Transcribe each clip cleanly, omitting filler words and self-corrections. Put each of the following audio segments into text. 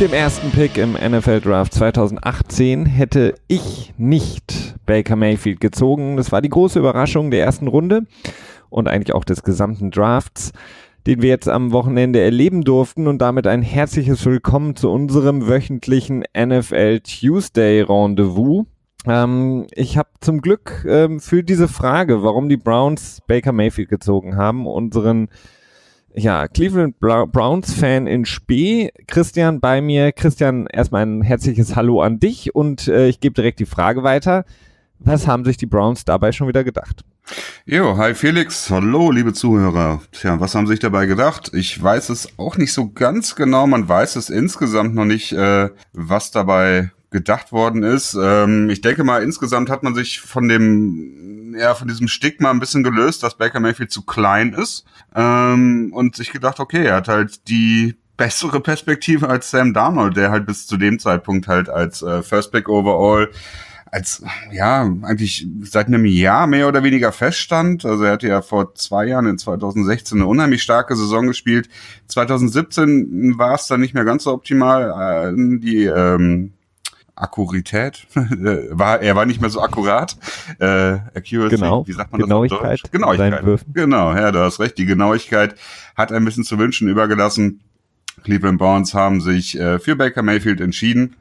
dem ersten Pick im NFL Draft 2018 hätte ich nicht Baker Mayfield gezogen. Das war die große Überraschung der ersten Runde und eigentlich auch des gesamten Drafts, den wir jetzt am Wochenende erleben durften, und damit ein herzliches Willkommen zu unserem wöchentlichen NFL Tuesday Rendezvous. Ich habe zum Glück für diese Frage, warum die Browns Baker Mayfield gezogen haben, unseren Cleveland Browns-Fan in Spee, Christian, bei mir. Christian, erstmal ein herzliches Hallo an dich und ich gebe direkt die Frage weiter. Was haben sich die Browns dabei schon wieder gedacht? Jo, hi Felix, hallo liebe Zuhörer. Tja, was haben sich dabei gedacht? Ich weiß es auch nicht so ganz genau, man weiß es insgesamt noch nicht, was dabei gedacht worden ist. Ich denke mal, insgesamt hat man sich von diesem Stigma ein bisschen gelöst, dass Baker Mayfield zu klein ist, und sich gedacht, okay, er hat halt die bessere Perspektive als Sam Darnold, der halt bis zu dem Zeitpunkt halt als First Pick Overall eigentlich seit einem Jahr mehr oder weniger feststand. Also er hatte ja vor 2 Jahren, in 2016, eine unheimlich starke Saison gespielt. 2017 war es dann nicht mehr ganz so optimal. Die Akkuratität, er war nicht mehr so akkurat. Accuracy, genau. Wie sagt man Genauigkeit, das auf Deutsch? Genauigkeit. Genau, ja, du hast recht. Die Genauigkeit hat ein bisschen zu wünschen übergelassen. Cleveland Browns haben sich für Baker Mayfield entschieden.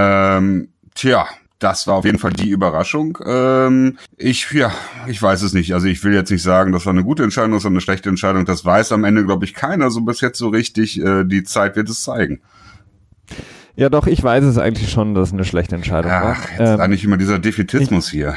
Das war auf jeden Fall die Überraschung. Ich weiß es nicht. Also ich will jetzt nicht sagen, das war eine gute Entscheidung, das war eine schlechte Entscheidung. Das weiß am Ende, glaube ich, keiner so bis jetzt so richtig. Die Zeit wird es zeigen. Ja doch, ich weiß es eigentlich schon, dass es eine schlechte Entscheidung war. Jetzt eigentlich immer dieser Defätismus hier.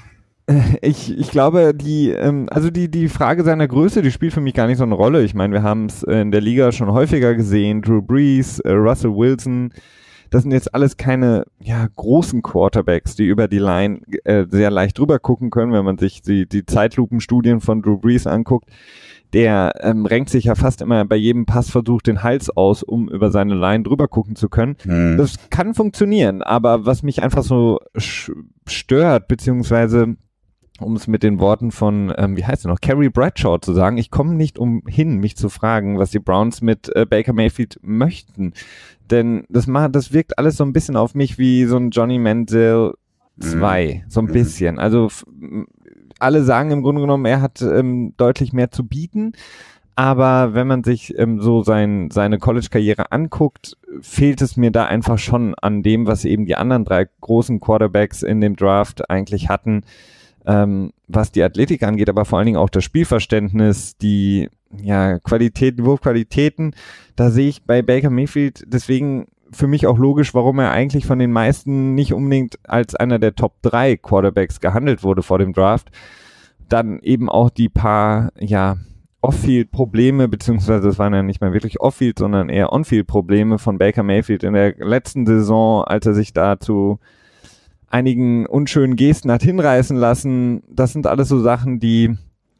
Ich glaube, die Frage seiner Größe, die spielt für mich gar nicht so eine Rolle. Ich meine, wir haben es in der Liga schon häufiger gesehen. Drew Brees, Russell Wilson. Das sind jetzt alles keine großen Quarterbacks, die über die Line sehr leicht drüber gucken können, wenn man sich die Zeitlupenstudien von Drew Brees anguckt. Der renkt sich ja fast immer bei jedem Passversuch den Hals aus, um über seine Line drüber gucken zu können. Das kann funktionieren, aber was mich einfach so stört, beziehungsweise um es mit den Worten von, Carrie Bradshaw zu sagen, ich komme nicht umhin, mich zu fragen, was die Browns mit Baker Mayfield möchten. Denn das wirkt alles so ein bisschen auf mich wie so ein Johnny Manziel 2, so ein bisschen. Also alle sagen im Grunde genommen, er hat deutlich mehr zu bieten, aber wenn man sich so seine College-Karriere anguckt, fehlt es mir da einfach schon an dem, was eben die anderen 3 großen Quarterbacks in dem Draft eigentlich hatten, was die Athletik angeht, aber vor allen Dingen auch das Spielverständnis, die Wurfqualitäten, da sehe ich bei Baker Mayfield deswegen für mich auch logisch, warum er eigentlich von den meisten nicht unbedingt als einer der Top 3 Quarterbacks gehandelt wurde vor dem Draft. Dann eben auch die paar, Off-Field-Probleme, beziehungsweise es waren ja nicht mehr wirklich Off-Field, sondern eher On-Field-Probleme von Baker Mayfield in der letzten Saison, als er sich da zu einigen unschönen Gesten hat hinreißen lassen. Das sind alles so Sachen, die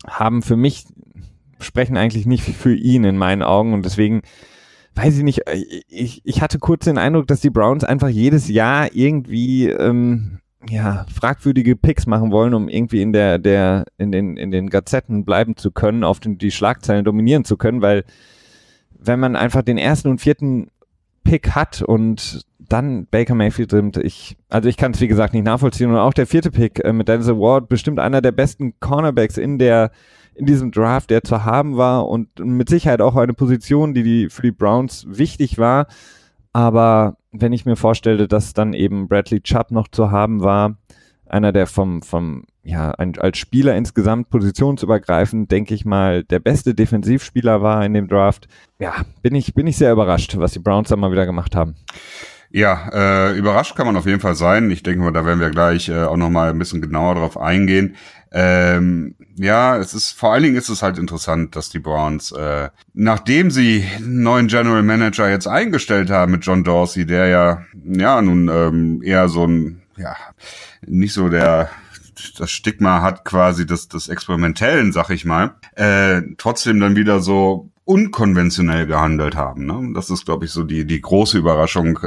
sprechen eigentlich nicht für ihn in meinen Augen, und deswegen weiß ich nicht, ich hatte kurz den Eindruck, dass die Browns einfach jedes Jahr irgendwie fragwürdige Picks machen wollen, um irgendwie in den Gazetten bleiben zu können, auf die Schlagzeilen dominieren zu können, weil wenn man einfach den 1. und 4. Pick hat und dann Baker Mayfield nimmt, ich kann es wie gesagt nicht nachvollziehen, und auch der 4. Pick mit Denzel Ward, bestimmt einer der besten Cornerbacks in diesem Draft, der zu haben war, und mit Sicherheit auch eine Position, die für die Browns wichtig war. Aber wenn ich mir vorstelle, dass dann eben Bradley Chubb noch zu haben war, einer, der als Spieler insgesamt positionsübergreifend, denke ich mal, der beste Defensivspieler war in dem Draft, bin ich sehr überrascht, was die Browns da mal wieder gemacht haben. Ja, überrascht kann man auf jeden Fall sein. Ich denke mal, da werden wir gleich auch noch mal ein bisschen genauer drauf eingehen. Vor allen Dingen ist es halt interessant, dass die Browns, nachdem sie einen neuen General Manager jetzt eingestellt haben mit John Dorsey, der nun eher so nicht so das Stigma hat quasi des Experimentellen, sag ich mal, trotzdem dann wieder so unkonventionell gehandelt haben. Ne? Das ist, glaube ich, so die große Überraschung.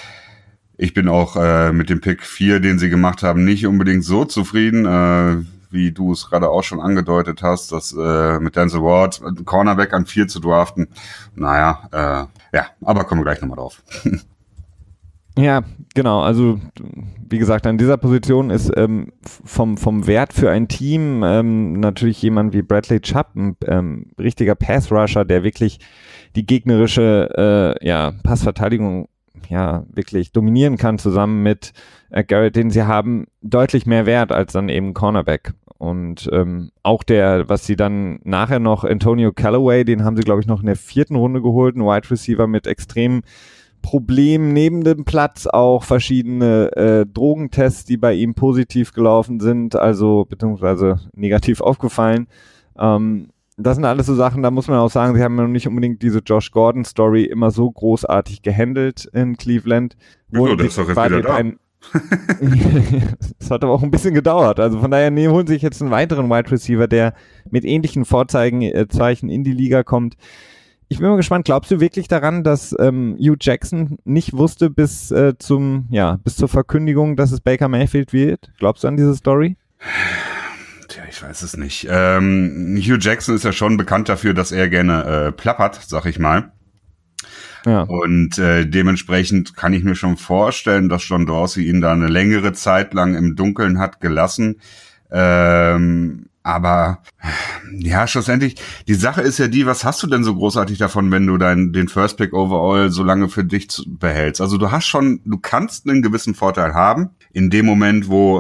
Ich bin auch mit dem Pick 4, den sie gemacht haben, nicht unbedingt so zufrieden. wie du es gerade auch schon angedeutet hast, dass mit Denzel Ward Cornerback an 4 zu draften. Naja, ja, aber kommen wir gleich nochmal drauf. Ja, genau. Also wie gesagt, an dieser Position ist vom Wert für ein Team natürlich jemand wie Bradley Chubb, ein richtiger Pass-Rusher, der wirklich die gegnerische Passverteidigung wirklich dominieren kann, zusammen mit Garrett, den sie haben, deutlich mehr wert als dann eben Cornerback. Und auch was sie dann nachher noch, Antonio Callaway, den haben sie, glaube ich, noch in der 4. Runde geholt, ein Wide Receiver mit extremen Problemen neben dem Platz, auch verschiedene Drogentests, die bei ihm positiv gelaufen sind, also beziehungsweise negativ aufgefallen. Das sind alles so Sachen, da muss man auch sagen, sie haben ja noch nicht unbedingt diese Josh Gordon-Story immer so großartig gehandelt in Cleveland. Wieso, der ist doch jetzt wieder da. Das hat aber auch ein bisschen gedauert. Also von daher holen sich jetzt einen weiteren Wide Receiver, der mit ähnlichen Vorzeichen in die Liga kommt. Ich bin mal gespannt, glaubst du wirklich daran, dass Hugh Jackson nicht wusste bis zur Verkündigung, dass es Baker Mayfield wird? Glaubst du an diese Story? Tja, ich weiß es nicht. Hugh Jackson ist ja schon bekannt dafür, dass er gerne plappert, sag ich mal. Ja. Und dementsprechend kann ich mir schon vorstellen, dass John Dorsey ihn da eine längere Zeit lang im Dunkeln hat gelassen. Aber ja, schlussendlich, die Sache ist ja die, was hast du denn so großartig davon, wenn du den First Pick overall so lange für dich behältst? Also du kannst einen gewissen Vorteil haben, in dem Moment, wo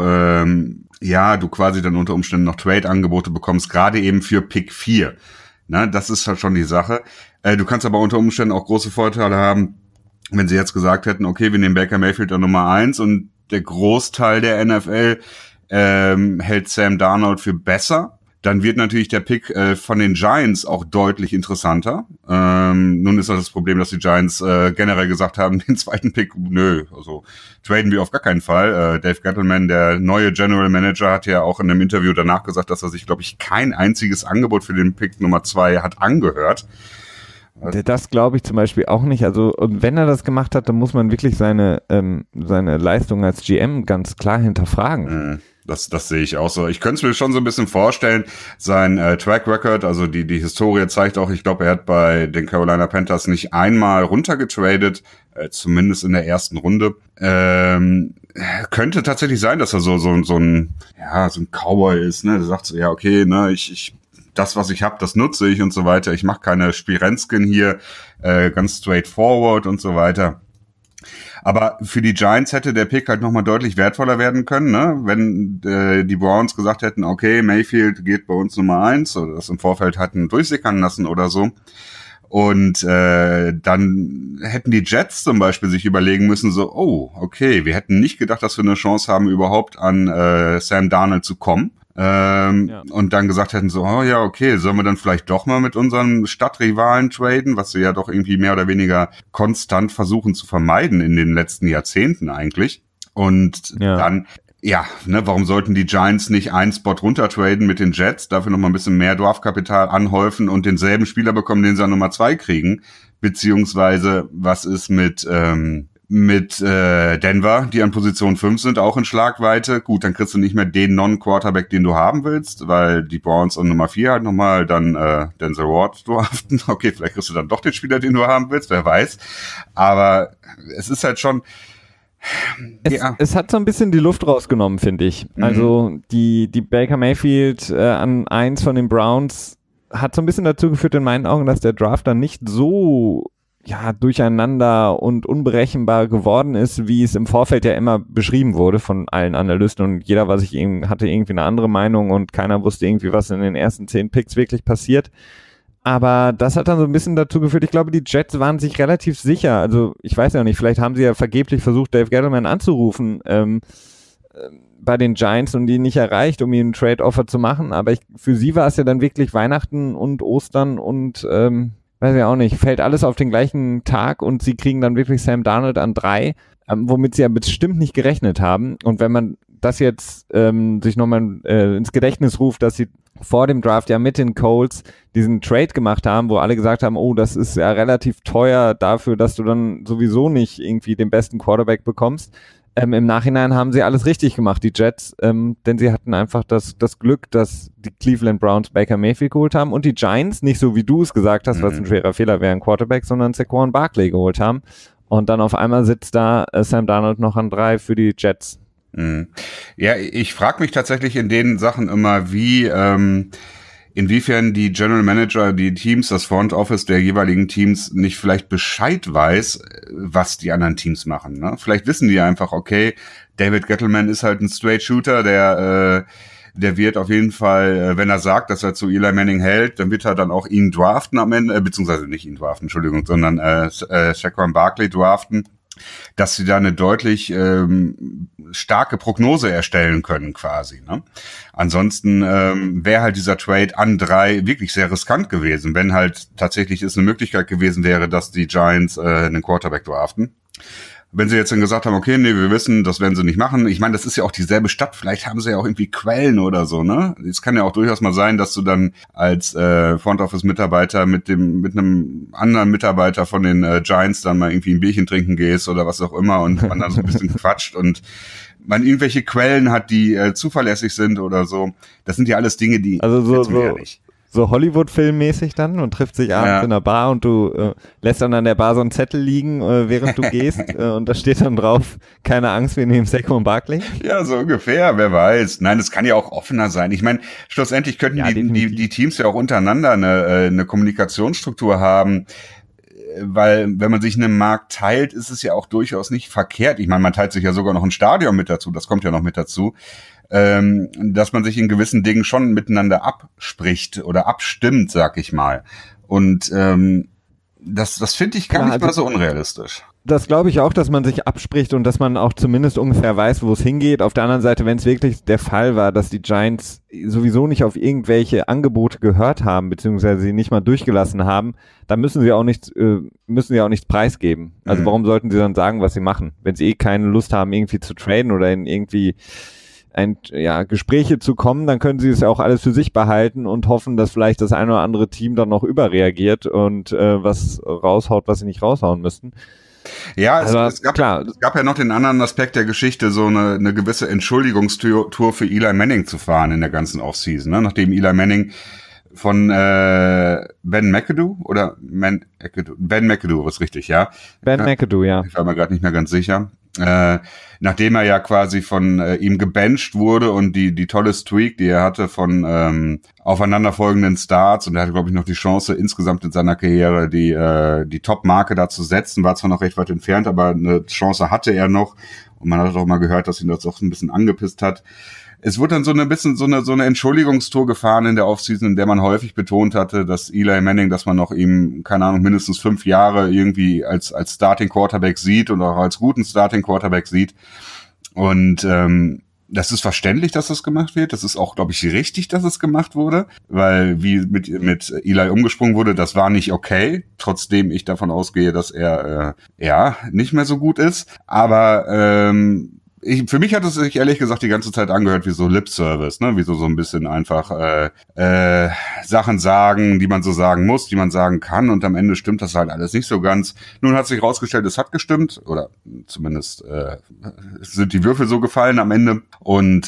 du quasi dann unter Umständen noch Trade-Angebote bekommst, gerade eben für Pick 4. Na, das ist halt schon die Sache. Du kannst aber unter Umständen auch große Vorteile haben, wenn sie jetzt gesagt hätten, okay, wir nehmen Baker Mayfield an Nummer 1 und der Großteil der NFL hält Sam Darnold für besser, dann wird natürlich der Pick von den Giants auch deutlich interessanter. Nun ist das Problem, dass die Giants generell gesagt haben, den zweiten Pick, also traden wir auf gar keinen Fall. Dave Gettleman, der neue General Manager, hat ja auch in einem Interview danach gesagt, dass er sich, glaube ich, kein einziges Angebot für den Pick Nummer 2 hat angehört. Das glaube ich zum Beispiel auch nicht. Also, und wenn er das gemacht hat, dann muss man wirklich seine Leistung als GM ganz klar hinterfragen. Das sehe ich auch so. Ich könnte es mir schon so ein bisschen vorstellen. Sein Track Record, also die Historie zeigt auch, ich glaube, er hat bei den Carolina Panthers nicht einmal runtergetradet, zumindest in der ersten Runde. Könnte tatsächlich sein, dass er so ein Cowboy ist, ne? Der sagt so, ja, okay, ne, ich das, was ich habe, das nutze ich und so weiter. Ich mache keine Spirenzken hier, ganz straightforward und so weiter. Aber für die Giants hätte der Pick halt nochmal deutlich wertvoller werden können, ne? Wenn die Browns gesagt hätten, okay, Mayfield geht bei uns Nummer 1 oder das im Vorfeld hatten durchsickern lassen oder so. Und dann hätten die Jets zum Beispiel sich überlegen müssen, so, oh, okay, wir hätten nicht gedacht, dass wir eine Chance haben, überhaupt an Sam Darnold zu kommen. Und dann gesagt hätten so, oh ja, okay, sollen wir dann vielleicht doch mal mit unseren Stadtrivalen traden, was wir ja doch irgendwie mehr oder weniger konstant versuchen zu vermeiden in den letzten Jahrzehnten eigentlich. Und dann, warum sollten die Giants nicht einen Spot runter traden mit den Jets, dafür nochmal ein bisschen mehr Draftkapital anhäufen und denselben Spieler bekommen, den sie an Nummer 2 kriegen? Beziehungsweise, was ist mit Denver, die an Position 5 sind, auch in Schlagweite. Gut, dann kriegst du nicht mehr den Non-Quarterback, den du haben willst, weil die Browns an Nummer 4 halt nochmal dann Denzel Ward draften. Okay, vielleicht kriegst du dann doch den Spieler, den du haben willst, wer weiß. Aber es ist halt schon... Es hat so ein bisschen die Luft rausgenommen, finde ich. Also die Baker Mayfield an 1 von den Browns hat so ein bisschen dazu geführt in meinen Augen, dass der Draft dann nicht so durcheinander und unberechenbar geworden ist, wie es im Vorfeld ja immer beschrieben wurde von allen Analysten und jeder hatte irgendwie eine andere Meinung und keiner wusste irgendwie, was in den ersten 10 Picks wirklich passiert. Aber das hat dann so ein bisschen dazu geführt, ich glaube, die Jets waren sich relativ sicher, also ich weiß ja nicht, vielleicht haben sie ja vergeblich versucht, Dave Gettleman anzurufen bei den Giants und ihn nicht erreicht, um ihnen ein Trade-Offer zu machen, aber für sie war es ja dann wirklich Weihnachten und Ostern und weiß ich auch nicht, fällt alles auf den gleichen Tag und sie kriegen dann wirklich Sam Darnold an 3, womit sie ja bestimmt nicht gerechnet haben. Und wenn man das jetzt sich nochmal ins Gedächtnis ruft, dass sie vor dem Draft ja mit den Colts diesen Trade gemacht haben, wo alle gesagt haben, oh, das ist ja relativ teuer dafür, dass du dann sowieso nicht irgendwie den besten Quarterback bekommst. im Nachhinein haben sie alles richtig gemacht, die Jets, denn sie hatten einfach das Glück, dass die Cleveland Browns Baker Mayfield geholt haben und die Giants, nicht so wie du es gesagt hast, was ein schwerer Fehler wäre, ein Quarterback, sondern Saquon Barkley geholt haben. Und dann auf einmal sitzt da Sam Darnold noch an 3 für die Jets. Ja, ich frage mich tatsächlich in den Sachen immer, inwiefern die General Manager, die Teams, das Front Office der jeweiligen Teams nicht vielleicht Bescheid weiß, was die anderen Teams machen. Ne? Vielleicht wissen die einfach, okay, David Gettleman ist halt ein Straight Shooter, der wird auf jeden Fall, wenn er sagt, dass er zu Eli Manning hält, dann wird er dann auch ihn draften am Ende, beziehungsweise nicht ihn draften, Entschuldigung, sondern Saquon Barkley draften, dass sie da eine deutlich starke Prognose erstellen können quasi. Ne? Ansonsten wäre halt dieser Trade an 3 wirklich sehr riskant gewesen, wenn halt tatsächlich es eine Möglichkeit gewesen wäre, dass die Giants einen Quarterback draften. Wenn sie jetzt dann gesagt haben, okay, nee, wir wissen, das werden sie nicht machen. Ich meine, das ist ja auch dieselbe Stadt. Vielleicht haben sie ja auch irgendwie Quellen oder so, ne? Es kann ja auch durchaus mal sein, dass du dann als Front Office Mitarbeiter mit einem anderen Mitarbeiter von den Giants dann mal irgendwie ein Bierchen trinken gehst oder was auch immer und man dann so ein bisschen quatscht und man irgendwelche Quellen hat, die zuverlässig sind oder so. Das sind ja alles Dinge, die also so nicht. So Hollywood-Film-mäßig dann und trifft sich abends in der Bar und du lässt dann an der Bar so einen Zettel liegen, während du gehst und da steht dann drauf, keine Angst, wir nehmen Saquon Barkley. Ja, so ungefähr, wer weiß. Nein, das kann ja auch offener sein. Ich meine, schlussendlich könnten die Teams ja auch untereinander eine Kommunikationsstruktur haben, weil wenn man sich einen Markt teilt, ist es ja auch durchaus nicht verkehrt. Ich meine, man teilt sich ja sogar noch ein Stadion mit dazu, das kommt ja noch mit dazu. Dass man sich in gewissen Dingen schon miteinander abspricht oder abstimmt, sag ich mal. Und das finde ich gar nicht mal so unrealistisch. Das glaube ich auch, dass man sich abspricht und dass man auch zumindest ungefähr weiß, wo es hingeht. Auf der anderen Seite, wenn es wirklich der Fall war, dass die Giants sowieso nicht auf irgendwelche Angebote gehört haben, beziehungsweise sie nicht mal durchgelassen haben, dann müssen sie auch nichts preisgeben. Also warum sollten sie dann sagen, was sie machen? Wenn sie keine Lust haben, irgendwie zu traden oder in irgendwie Gespräche zu kommen, dann können sie es ja auch alles für sich behalten und hoffen, dass vielleicht das eine oder andere Team dann noch überreagiert und was raushaut, was sie nicht raushauen müssten. Ja, es gab ja noch den anderen Aspekt der Geschichte, so eine gewisse Entschuldigungstour für Eli Manning zu fahren in der ganzen Offseason, ne? Nachdem Eli Manning von Ben McAdoo Ben McAdoo, was richtig, ja? Ben McAdoo, ja. Ich war mir gerade nicht mehr ganz sicher. Nachdem er ja quasi von ihm gebencht wurde und die tolle Streak, die er hatte von aufeinanderfolgenden Starts, und er hatte, glaube ich, noch die Chance, insgesamt in seiner Karriere die Top-Marke da zu setzen, war zwar noch recht weit entfernt, aber eine Chance hatte er noch, und man hat auch mal gehört, dass ihn das auch ein bisschen angepisst hat. Es wurde dann so eine Entschuldigungstour gefahren in der Offseason, in der man häufig betont hatte, dass Eli Manning, dass man noch ihm, keine Ahnung, mindestens 5 Jahre irgendwie als Starting Quarterback sieht und auch als guten Starting Quarterback sieht. Und das ist verständlich, dass das gemacht wird. Das ist auch, glaube ich, richtig, dass es gemacht wurde, weil wie mit Eli umgesprungen wurde, das war nicht okay. Trotzdem ich davon ausgehe, dass er nicht mehr so gut ist. Aber für mich hat es sich ehrlich gesagt die ganze Zeit angehört wie so Lip-Service, ne? Wie so ein bisschen einfach Sachen sagen, die man so sagen muss, die man sagen kann, und am Ende stimmt das halt alles nicht so ganz. Nun hat sich rausgestellt, es hat gestimmt, oder zumindest sind die Würfel so gefallen am Ende. Und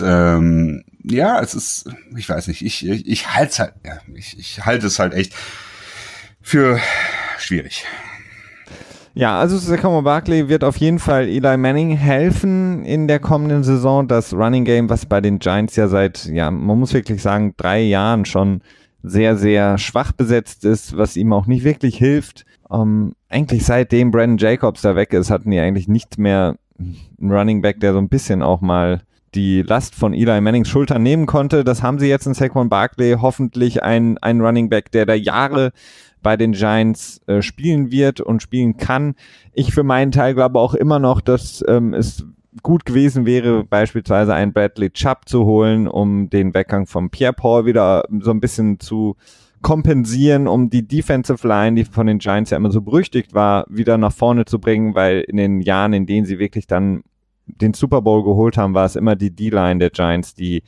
es ist, ich weiß nicht, ich halte es halt echt für schwierig. Ja, also Saquon Barkley wird auf jeden Fall Eli Manning helfen in der kommenden Saison. Das Running Game, was bei den Giants ja seit, man muss wirklich sagen, 3 Jahren schon sehr, sehr schwach besetzt ist, was ihm auch nicht wirklich hilft. Eigentlich seitdem Brandon Jacobs da weg ist, hatten die eigentlich nichts mehr einen Running Back, der so ein bisschen auch mal die Last von Eli Mannings Schultern nehmen konnte. Das haben sie jetzt in Saquon Barkley, hoffentlich ein Running Back, der da Jahre bei den Giants spielen wird und spielen kann. Ich für meinen Teil glaube auch immer noch, dass es gut gewesen wäre, beispielsweise einen Bradley Chubb zu holen, um den Weggang von Pierre-Paul wieder so ein bisschen zu kompensieren, um die Defensive Line, die von den Giants ja immer so berüchtigt war, wieder nach vorne zu bringen, weil in den Jahren, in denen sie wirklich dann den Super Bowl geholt haben, war es immer die D-Line der Giants, die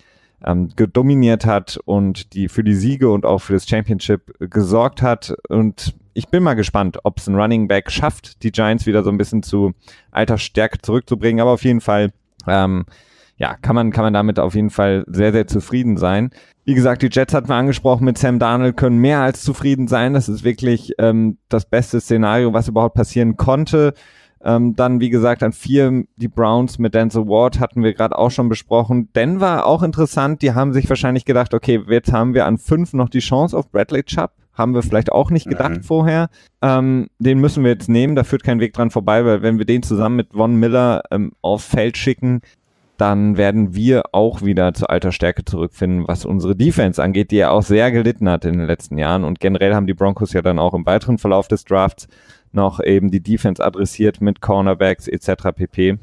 gedominiert hat und die für die Siege und auch für das Championship gesorgt hat. Und ich bin mal gespannt, ob es ein Running Back schafft, die Giants wieder so ein bisschen zu alter Stärke zurückzubringen, aber auf jeden Fall, kann man damit auf jeden Fall sehr, sehr zufrieden sein. Wie gesagt, die Jets hatten wir angesprochen, mit Sam Darnold können mehr als zufrieden sein. Das ist wirklich das beste Szenario, was überhaupt passieren konnte. Dann, wie gesagt, an 4 die Browns mit Denzel Ward hatten wir gerade auch schon besprochen. Denver auch interessant, die haben sich wahrscheinlich gedacht, okay, jetzt haben wir an 5 noch die Chance auf Bradley Chubb. Haben wir vielleicht auch nicht gedacht vorher. Den müssen wir jetzt nehmen, da führt kein Weg dran vorbei, weil wenn wir den zusammen mit Von Miller aufs Feld schicken, dann werden wir auch wieder zu alter Stärke zurückfinden, was unsere Defense angeht, die ja auch sehr gelitten hat in den letzten Jahren. Und generell haben die Broncos ja dann auch im weiteren Verlauf des Drafts noch eben die Defense adressiert mit Cornerbacks etc. pp.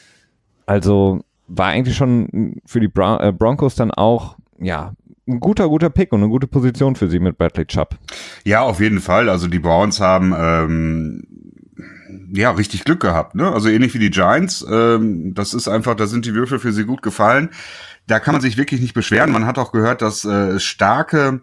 Also war eigentlich schon für die Broncos dann auch, ein guter Pick und eine gute Position für sie mit Bradley Chubb. Ja, auf jeden Fall. Also die Browns haben richtig Glück gehabt, ne? Also ähnlich wie die Giants. Das ist einfach, da sind die Würfel für sie gut gefallen. Da kann man sich wirklich nicht beschweren. Man hat auch gehört, dass es starke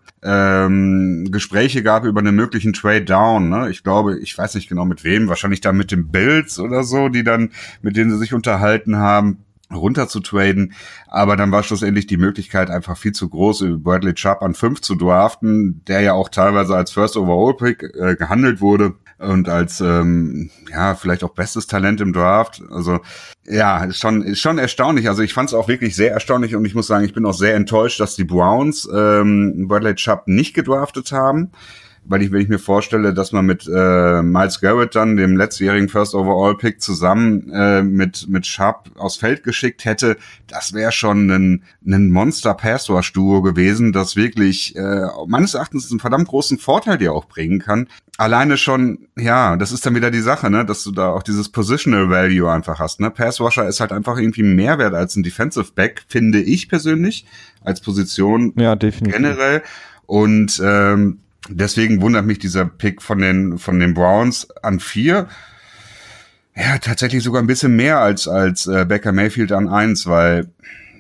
Gespräche gab über einen möglichen Trade Down. Ne? Ich glaube, ich weiß nicht genau mit wem, wahrscheinlich dann mit den Bills oder so, mit denen sie sich unterhalten haben, runter zu traden. Aber dann war schlussendlich die Möglichkeit einfach viel zu groß, Bradley Chubb an 5 zu draften, der ja auch teilweise als First Overall Pick gehandelt wurde. Und als vielleicht auch bestes Talent im Draft. Also ist schon erstaunlich. Also ich fand es auch wirklich sehr erstaunlich und ich muss sagen, ich bin auch sehr enttäuscht, dass die Browns Bradley Chubb nicht gedraftet haben. Weil wenn ich mir vorstelle, dass man mit Myles Garrett dann, dem letztjährigen First Overall Pick, zusammen mit Chubb aufs Feld geschickt hätte, das wäre schon ein Monster Pass Rush Duo gewesen, das wirklich meines Erachtens einen verdammt großen Vorteil dir auch bringen kann. Alleine schon, das ist dann wieder die Sache, ne, dass du da auch dieses Positional Value einfach hast, ne? Pass Rusher ist halt einfach irgendwie mehr wert als ein Defensive Back, finde ich persönlich, als Position generell. Und deswegen wundert mich dieser Pick von den Browns an 4. Ja, tatsächlich sogar ein bisschen mehr als Baker Mayfield an 1, weil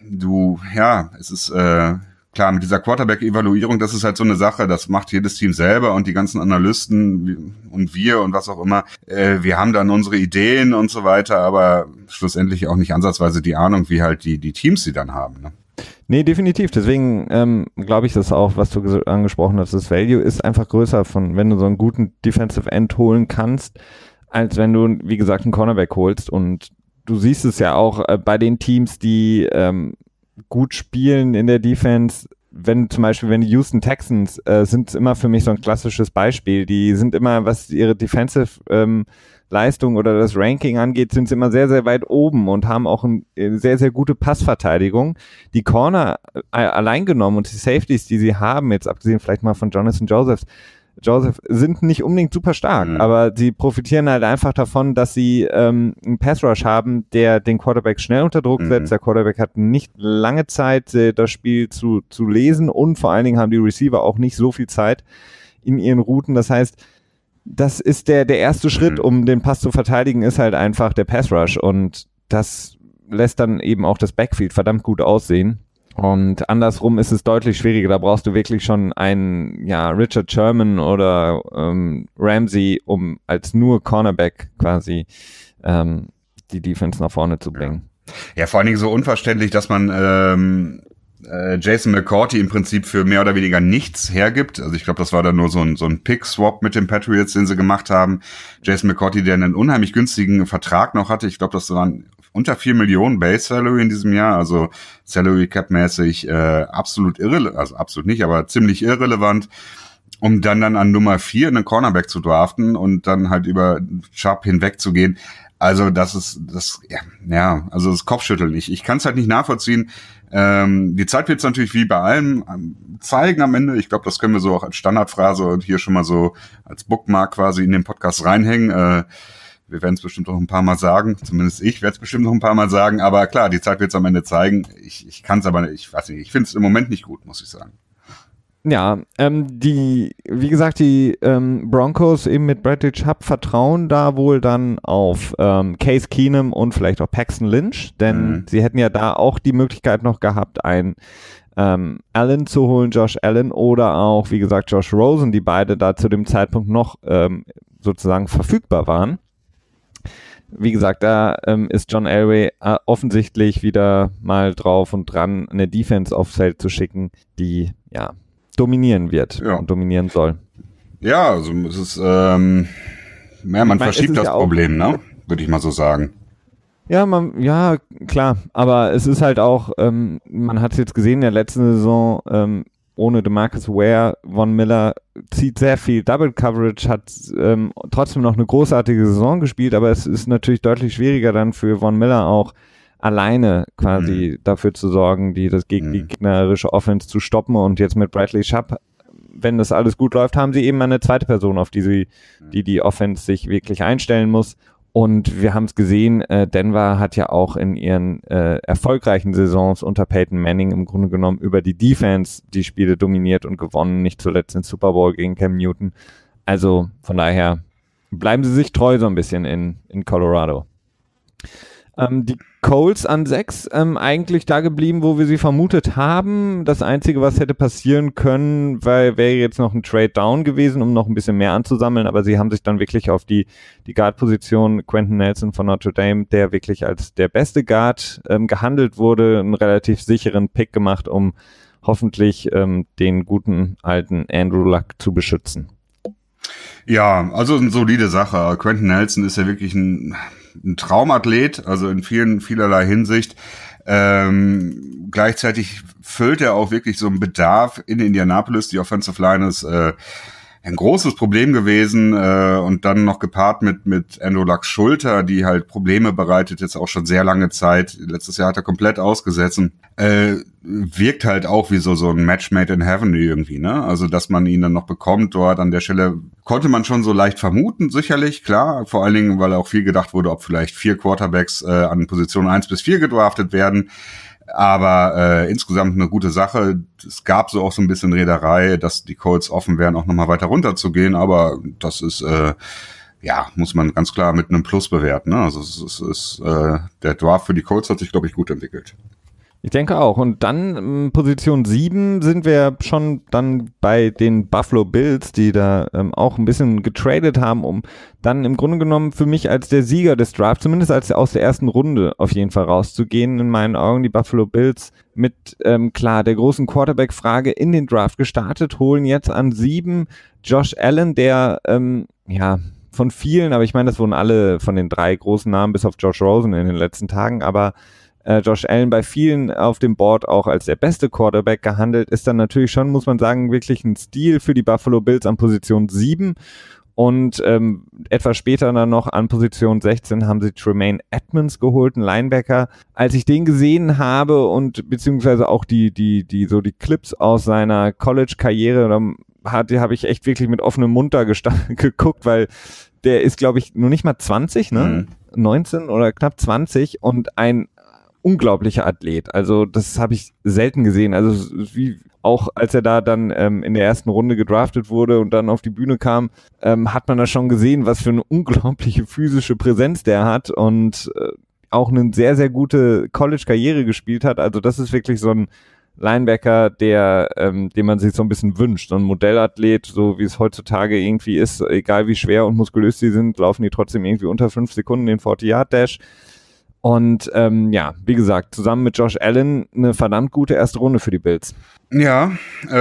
es ist klar, mit dieser Quarterback-Evaluierung, das ist halt so eine Sache, das macht jedes Team selber und die ganzen Analysten und wir und was auch immer. Wir haben dann unsere Ideen und so weiter, aber schlussendlich auch nicht ansatzweise die Ahnung, wie halt die Teams sie dann haben, ne? Nee, definitiv. Deswegen glaube ich, dass auch, was du angesprochen hast, das Value ist einfach größer, wenn du so einen guten Defensive End holen kannst, als wenn du, wie gesagt, einen Cornerback holst. Und du siehst es ja auch bei den Teams, die gut spielen in der Defense. Wenn die Houston Texans sind immer für mich so ein klassisches Beispiel. Die sind immer, was ihre Defensive Leistung oder das Ranking angeht, sind sie immer sehr, sehr weit oben und haben auch eine sehr, sehr gute Passverteidigung. Die Corner allein genommen und die Safeties, die sie haben, jetzt abgesehen vielleicht mal von Jonathan Joseph, sind nicht unbedingt super stark, aber sie profitieren halt einfach davon, dass sie einen Pass-Rush haben, der den Quarterback schnell unter Druck setzt. Der Quarterback hat nicht lange Zeit, das Spiel zu lesen und vor allen Dingen haben die Receiver auch nicht so viel Zeit in ihren Routen. Das heißt, das ist der erste Schritt, um den Pass zu verteidigen, ist halt einfach der Pass-Rush und das lässt dann eben auch das Backfield verdammt gut aussehen. Und andersrum ist es deutlich schwieriger. Da brauchst du wirklich schon einen Richard Sherman oder Ramsey, um als nur Cornerback quasi die Defense nach vorne zu bringen. Ja, vor allen Dingen so unverständlich, dass man Jason McCourty im Prinzip für mehr oder weniger nichts hergibt. Also ich glaube, das war dann nur so ein Pick-Swap mit den Patriots, den sie gemacht haben. Jason McCourty, der einen unheimlich günstigen Vertrag noch hatte. Ich glaube, das waren unter 4 Millionen Base Salary in diesem Jahr, also Salary Cap mäßig absolut irrelevant, also absolut nicht, aber ziemlich irrelevant, um dann an Nummer 4 einen Cornerback zu draften und dann halt über Chubb hinweg zu gehen. Also das ist also das Kopfschütteln. Ich kann es halt nicht nachvollziehen. Die Zeit wird es natürlich wie bei allem zeigen am Ende. Ich glaube, das können wir so auch als Standardphrase und hier schon mal so als Bookmark quasi in den Podcast reinhängen. Wir werden es bestimmt noch ein paar Mal sagen. Zumindest ich werde es bestimmt noch ein paar Mal sagen. Aber klar, die Zeit wird es am Ende zeigen. Ich kann es aber nicht. Ich weiß nicht. Ich finde es im Moment nicht gut, muss ich sagen. Ja, wie gesagt, die Broncos eben mit Bradley Chubb vertrauen da wohl dann auf Case Keenum und vielleicht auch Paxton Lynch, denn sie hätten ja da auch die Möglichkeit noch gehabt, einen Allen zu holen, Josh Allen, oder auch, wie gesagt, Josh Rosen, die beide da zu dem Zeitpunkt noch sozusagen verfügbar waren. Wie gesagt, da ist John Elway offensichtlich wieder mal drauf und dran, eine Defense aufs Feld zu schicken, die ja dominieren wird und dominieren soll. Ja, also es ist man verschiebt das Problem, ne? Würde ich mal so sagen. Ja, klar, aber es ist halt auch, man hat es jetzt gesehen in der letzten Saison, ohne DeMarcus Ware, Von Miller zieht sehr viel Double Coverage, hat trotzdem noch eine großartige Saison gespielt, aber es ist natürlich deutlich schwieriger dann für Von Miller auch alleine quasi dafür zu sorgen, die gegnerische Offense zu stoppen, und jetzt mit Bradley Chubb, wenn das alles gut läuft, haben sie eben eine zweite Person, auf die Offense sich wirklich einstellen muss. Und wir haben es gesehen, Denver hat ja auch in ihren erfolgreichen Saisons unter Peyton Manning im Grunde genommen über die Defense die Spiele dominiert und gewonnen, nicht zuletzt den Super Bowl gegen Cam Newton. Also von daher bleiben sie sich treu so ein bisschen in Colorado. Die Colts an 6 eigentlich da geblieben, wo wir sie vermutet haben. Das Einzige, was hätte passieren können, wäre jetzt noch ein Trade Down gewesen, um noch ein bisschen mehr anzusammeln, aber sie haben sich dann wirklich auf die Guard-Position Quentin Nelson von Notre Dame, der wirklich als der beste Guard gehandelt wurde, einen relativ sicheren Pick gemacht, um hoffentlich den guten alten Andrew Luck zu beschützen. Ja, also eine solide Sache. Quentin Nelson ist ja wirklich ein Traumathlet, also in vielerlei Hinsicht. Gleichzeitig füllt er auch wirklich so einen Bedarf in Indianapolis. Die Offensive Line ist ein großes Problem gewesen, und dann noch gepaart mit Andrew Lucks Schulter, die halt Probleme bereitet, jetzt auch schon sehr lange Zeit. Letztes Jahr hat er komplett ausgesetzt und wirkt halt auch wie so ein Match made in heaven irgendwie, ne? Also, dass man ihn dann noch bekommt dort an der Stelle, konnte man schon so leicht vermuten, sicherlich, klar. Vor allen Dingen, weil auch viel gedacht wurde, ob vielleicht 4 Quarterbacks an Position 1 bis 4 gedraftet werden. Aber insgesamt eine gute Sache. Es gab so auch so ein bisschen Reederei, dass die Colts offen wären, auch nochmal weiter runter zu gehen. Aber das ist, muss man ganz klar mit einem Plus bewerten, ne? Also es ist der Draft für die Colts hat sich, glaube ich, gut entwickelt. Ich denke auch. Und dann Position 7 sind wir schon dann bei den Buffalo Bills, die da auch ein bisschen getradet haben, um dann im Grunde genommen für mich als der Sieger des Drafts, zumindest aus der ersten Runde auf jeden Fall rauszugehen. In meinen Augen die Buffalo Bills mit klar der großen Quarterback-Frage in den Draft gestartet, holen jetzt an 7 Josh Allen, der von vielen, aber ich meine, das wurden alle von den 3 großen Namen bis auf Josh Rosen in den letzten Tagen, aber Josh Allen bei vielen auf dem Board auch als der beste Quarterback gehandelt, ist dann natürlich schon, muss man sagen, wirklich ein Stil für die Buffalo Bills an Position 7. Und etwas später dann noch an Position 16 haben sie Tremaine Edmonds geholt, einen Linebacker. Als ich den gesehen habe und beziehungsweise auch die Clips aus seiner College-Karriere, habe ich echt wirklich mit offenem Mund da geguckt, weil der ist, glaube ich, nur nicht mal 20, ne? 19 oder knapp 20 und ein unglaublicher Athlet. Also das habe ich selten gesehen. Also wie auch als er da dann in der ersten Runde gedraftet wurde und dann auf die Bühne kam, hat man da schon gesehen, was für eine unglaubliche physische Präsenz der hat und auch eine sehr, sehr gute College-Karriere gespielt hat. Also das ist wirklich so ein Linebacker, den man sich so ein bisschen wünscht. So ein Modellathlet, so wie es heutzutage irgendwie ist, egal wie schwer und muskulös sie sind, laufen die trotzdem irgendwie unter 5 Sekunden den 40-Yard-Dash. Und wie gesagt, zusammen mit Josh Allen eine verdammt gute erste Runde für die Bills. Ja,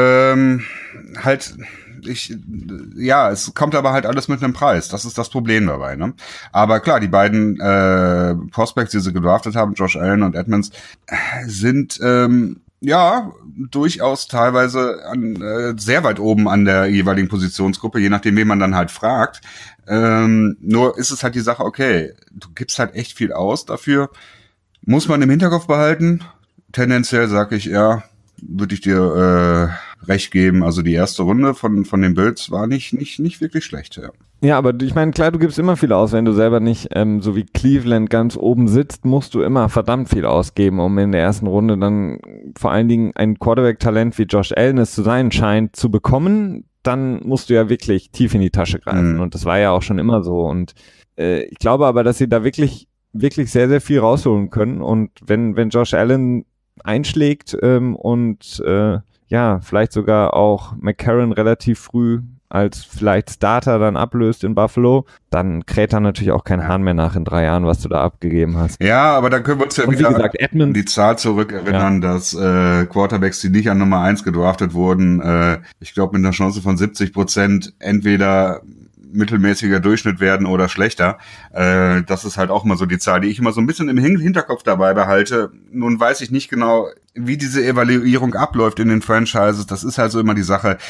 es kommt aber halt alles mit einem Preis. Das ist das Problem dabei, ne? Aber klar, die beiden Prospects, die sie gedraftet haben, Josh Allen und Edmonds, sind durchaus teilweise sehr weit oben an der jeweiligen Positionsgruppe, je nachdem, wen man dann halt fragt. Nur ist es halt die Sache, okay, du gibst halt echt viel aus dafür. Muss man im Hinterkopf behalten. Tendenziell sage ich, würde ich dir recht geben. Also die erste Runde von den Bills war nicht wirklich schlecht. Ja. Ja, aber ich meine, klar, du gibst immer viel aus. Wenn du selber nicht so wie Cleveland ganz oben sitzt, musst du immer verdammt viel ausgeben, um in der ersten Runde dann vor allen Dingen ein Quarterback-Talent wie Josh Allen es zu sein scheint zu bekommen. Dann musst du ja wirklich tief in die Tasche greifen. Und das war ja auch schon immer so. Und ich glaube aber, dass sie da wirklich, wirklich sehr, sehr viel rausholen können. Und wenn Josh Allen einschlägt und vielleicht sogar auch McCarron relativ früh als vielleicht Starter dann ablöst in Buffalo, dann kräht dann natürlich auch kein Hahn mehr nach in 3 Jahren, was du da abgegeben hast. Ja, aber dann können wir uns ja wieder an die Zahl zurückerinnern, dass Quarterbacks, die nicht an Nummer 1 gedraftet wurden, ich glaube mit einer Chance von 70% entweder mittelmäßiger Durchschnitt werden oder schlechter. Das ist halt auch mal so die Zahl, die ich immer so ein bisschen im Hinterkopf dabei behalte. Nun weiß ich nicht genau, wie diese Evaluierung abläuft in den Franchises. Das ist halt so immer die Sache.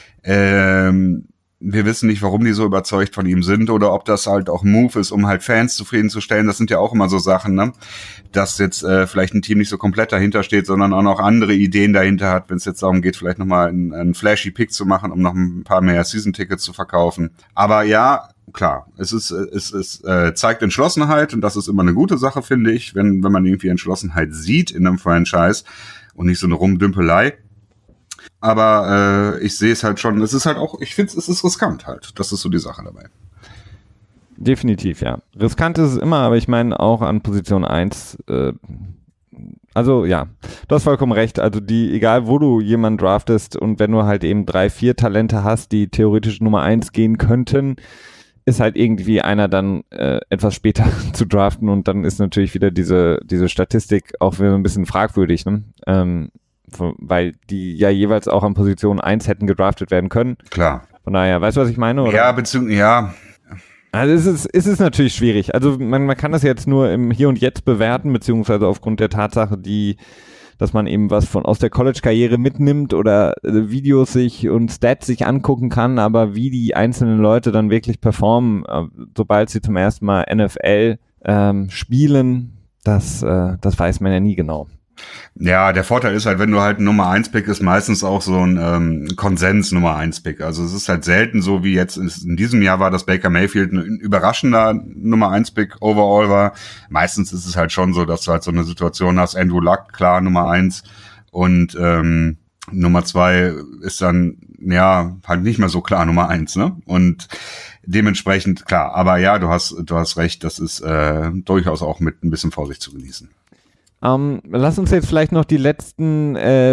Wir wissen nicht, warum die so überzeugt von ihm sind oder ob das halt auch ein Move ist, um halt Fans zufriedenzustellen. Das sind ja auch immer so Sachen, ne? Dass jetzt vielleicht ein Team nicht so komplett dahinter steht, sondern auch noch andere Ideen dahinter hat, wenn es jetzt darum geht, vielleicht nochmal einen flashy Pick zu machen, um noch ein paar mehr Season-Tickets zu verkaufen. Aber ja, klar, es zeigt Entschlossenheit und das ist immer eine gute Sache, finde ich, wenn man irgendwie Entschlossenheit sieht in einem Franchise und nicht so eine Rumdümpelei. Aber ich sehe es halt schon, es ist halt auch, ich finde es ist riskant halt. Das ist so die Sache dabei. Definitiv, ja. Riskant ist es immer, aber ich meine auch an Position 1, also ja, du hast vollkommen recht, also egal wo du jemanden draftest und wenn du halt eben 3, 4 Talente hast, die theoretisch Nummer 1 gehen könnten, ist halt irgendwie einer dann etwas später zu draften und dann ist natürlich wieder diese Statistik auch wieder ein bisschen fragwürdig, ne? Weil die ja jeweils auch an Position 1 hätten gedraftet werden können. Klar. Von daher, weißt du, was ich meine? Oder? Ja, beziehungsweise, ja. Also es ist natürlich schwierig. Also man kann das jetzt nur im Hier und Jetzt bewerten, beziehungsweise aufgrund der Tatsache, dass man eben was aus der College-Karriere mitnimmt oder Videos sich und Stats sich angucken kann, aber wie die einzelnen Leute dann wirklich performen, sobald sie zum ersten Mal NFL spielen, das weiß man ja nie genau. Ja, der Vorteil ist halt, wenn du halt ein Nummer 1 Pick ist, meistens auch so ein Konsens Nummer 1 Pick. Also es ist halt selten so, wie jetzt in diesem Jahr war, dass Baker Mayfield ein überraschender Nummer 1 Pick overall war. Meistens ist es halt schon so, dass du halt so eine Situation hast, Andrew Luck, klar, Nummer 1 und Nummer 2 ist dann, ja, halt nicht mehr so klar Nummer 1, ne? Und dementsprechend, klar, aber ja, du hast recht, das ist durchaus auch mit ein bisschen Vorsicht zu genießen. Lass uns jetzt vielleicht noch die letzten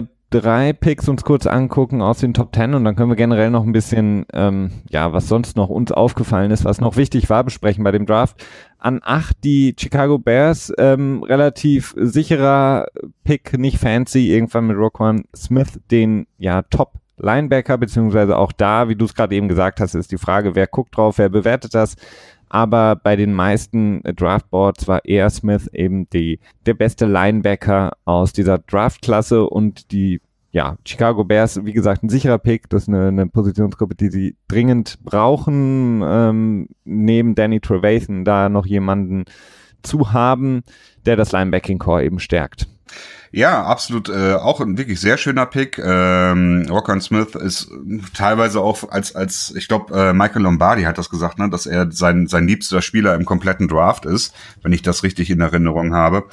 3 Picks uns kurz angucken aus den Top 10 und dann können wir generell noch ein bisschen, was sonst noch uns aufgefallen ist, was noch wichtig war, besprechen bei dem Draft. An 8 die Chicago Bears, relativ sicherer Pick, nicht fancy, irgendwann mit Roquan Smith, den Top Linebacker, beziehungsweise auch da, wie du es gerade eben gesagt hast, ist die Frage, wer guckt drauf, wer bewertet das. Aber bei den meisten Draftboards war eher Smith eben der beste Linebacker aus dieser Draftklasse und die Chicago Bears, wie gesagt, ein sicherer Pick, das ist eine Positionsgruppe, die sie dringend brauchen, neben Danny Trevathan da noch jemanden zu haben, der das Linebacking-Core eben stärkt. Ja, absolut, auch ein wirklich sehr schöner Pick. Roquan Smith ist teilweise auch als ich glaube, Michael Lombardi hat das gesagt, ne, dass er sein liebster Spieler im kompletten Draft ist, wenn ich das richtig in Erinnerung habe.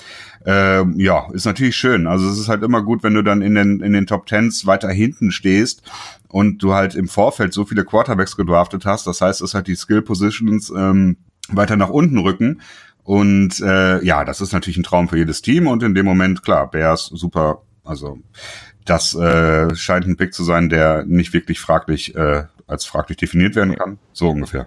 Ist natürlich schön. Also es ist halt immer gut, wenn du dann in den Top Tens weiter hinten stehst und du halt im Vorfeld so viele Quarterbacks gedraftet hast. Das heißt, dass halt die Skill Positions weiter nach unten rücken. Und das ist natürlich ein Traum für jedes Team und in dem Moment, klar, Bears, super, also das scheint ein Pick zu sein, der nicht wirklich als fraglich definiert werden kann, so ungefähr.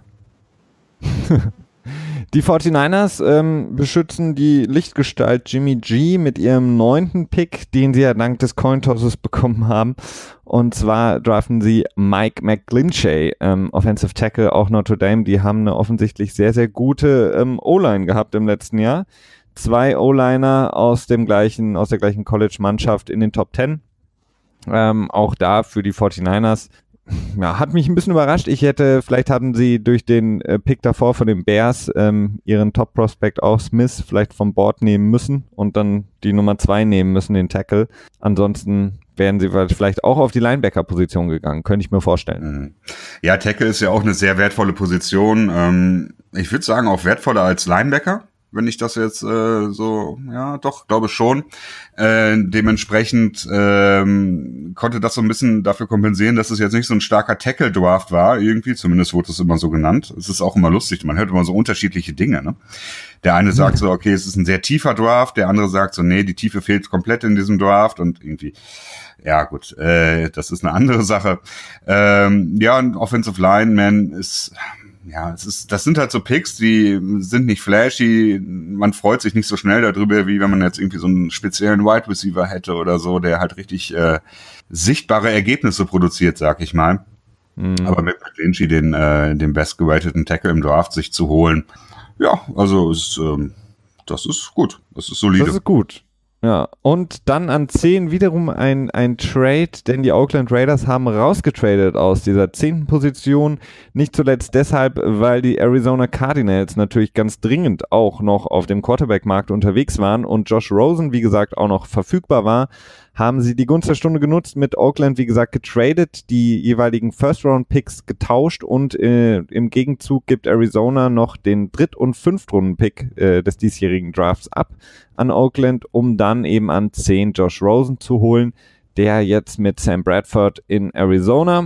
Die 49ers beschützen die Lichtgestalt Jimmy G mit ihrem 9. Pick, den sie ja dank des Cointosses bekommen haben. Und zwar draften sie Mike McGlinchey, Offensive Tackle, auch Notre Dame. Die haben eine offensichtlich sehr, sehr gute O-Line gehabt im letzten Jahr. 2 O-Liner aus der gleichen College-Mannschaft in den Top 10. Auch da für die 49ers. Ja, hat mich ein bisschen überrascht. Vielleicht hatten sie durch den Pick davor von den Bears ihren Top-Prospect auch Smith vielleicht vom Board nehmen müssen und dann die Nummer 2 nehmen müssen, den Tackle. Ansonsten wären sie vielleicht auch auf die Linebacker-Position gegangen, könnte ich mir vorstellen. Ja, Tackle ist ja auch eine sehr wertvolle Position. Ich würde sagen, auch wertvoller als Linebacker. wenn ich das jetzt glaube schon. Dementsprechend konnte das so ein bisschen dafür kompensieren, dass es jetzt nicht so ein starker Tackle-Draft war, irgendwie, zumindest wurde es immer so genannt. Es ist auch immer lustig, man hört immer so unterschiedliche Dinge, ne? Der eine sagt so, okay, es ist ein sehr tiefer Draft, der andere sagt so, nee, die Tiefe fehlt komplett in diesem Draft und irgendwie, ja gut, das ist eine andere Sache. Ein Offensive Lineman ist, das sind halt so Picks, die sind nicht flashy, man freut sich nicht so schnell darüber, wie wenn man jetzt irgendwie so einen speziellen Wide Receiver hätte oder so, der halt richtig sichtbare Ergebnisse produziert, sag ich mal. Aber mit McGlinchey den bestgerateten Tackle im Draft sich zu holen, ja, also das ist gut, das ist solide. Das ist gut. Ja, und dann an 10 wiederum ein Trade, denn die Oakland Raiders haben rausgetradet aus dieser 10. Position, nicht zuletzt deshalb, weil die Arizona Cardinals natürlich ganz dringend auch noch auf dem Quarterback-Markt unterwegs waren und Josh Rosen, wie gesagt, auch noch verfügbar war, haben sie die Gunst der Stunde genutzt, mit Oakland, wie gesagt, getradet, die jeweiligen First-Round-Picks getauscht und im Gegenzug gibt Arizona noch den Dritt- und Fünftrunden-Pick des diesjährigen Drafts ab an Oakland, um dann eben an 10 Josh Rosen zu holen, der jetzt mit Sam Bradford in Arizona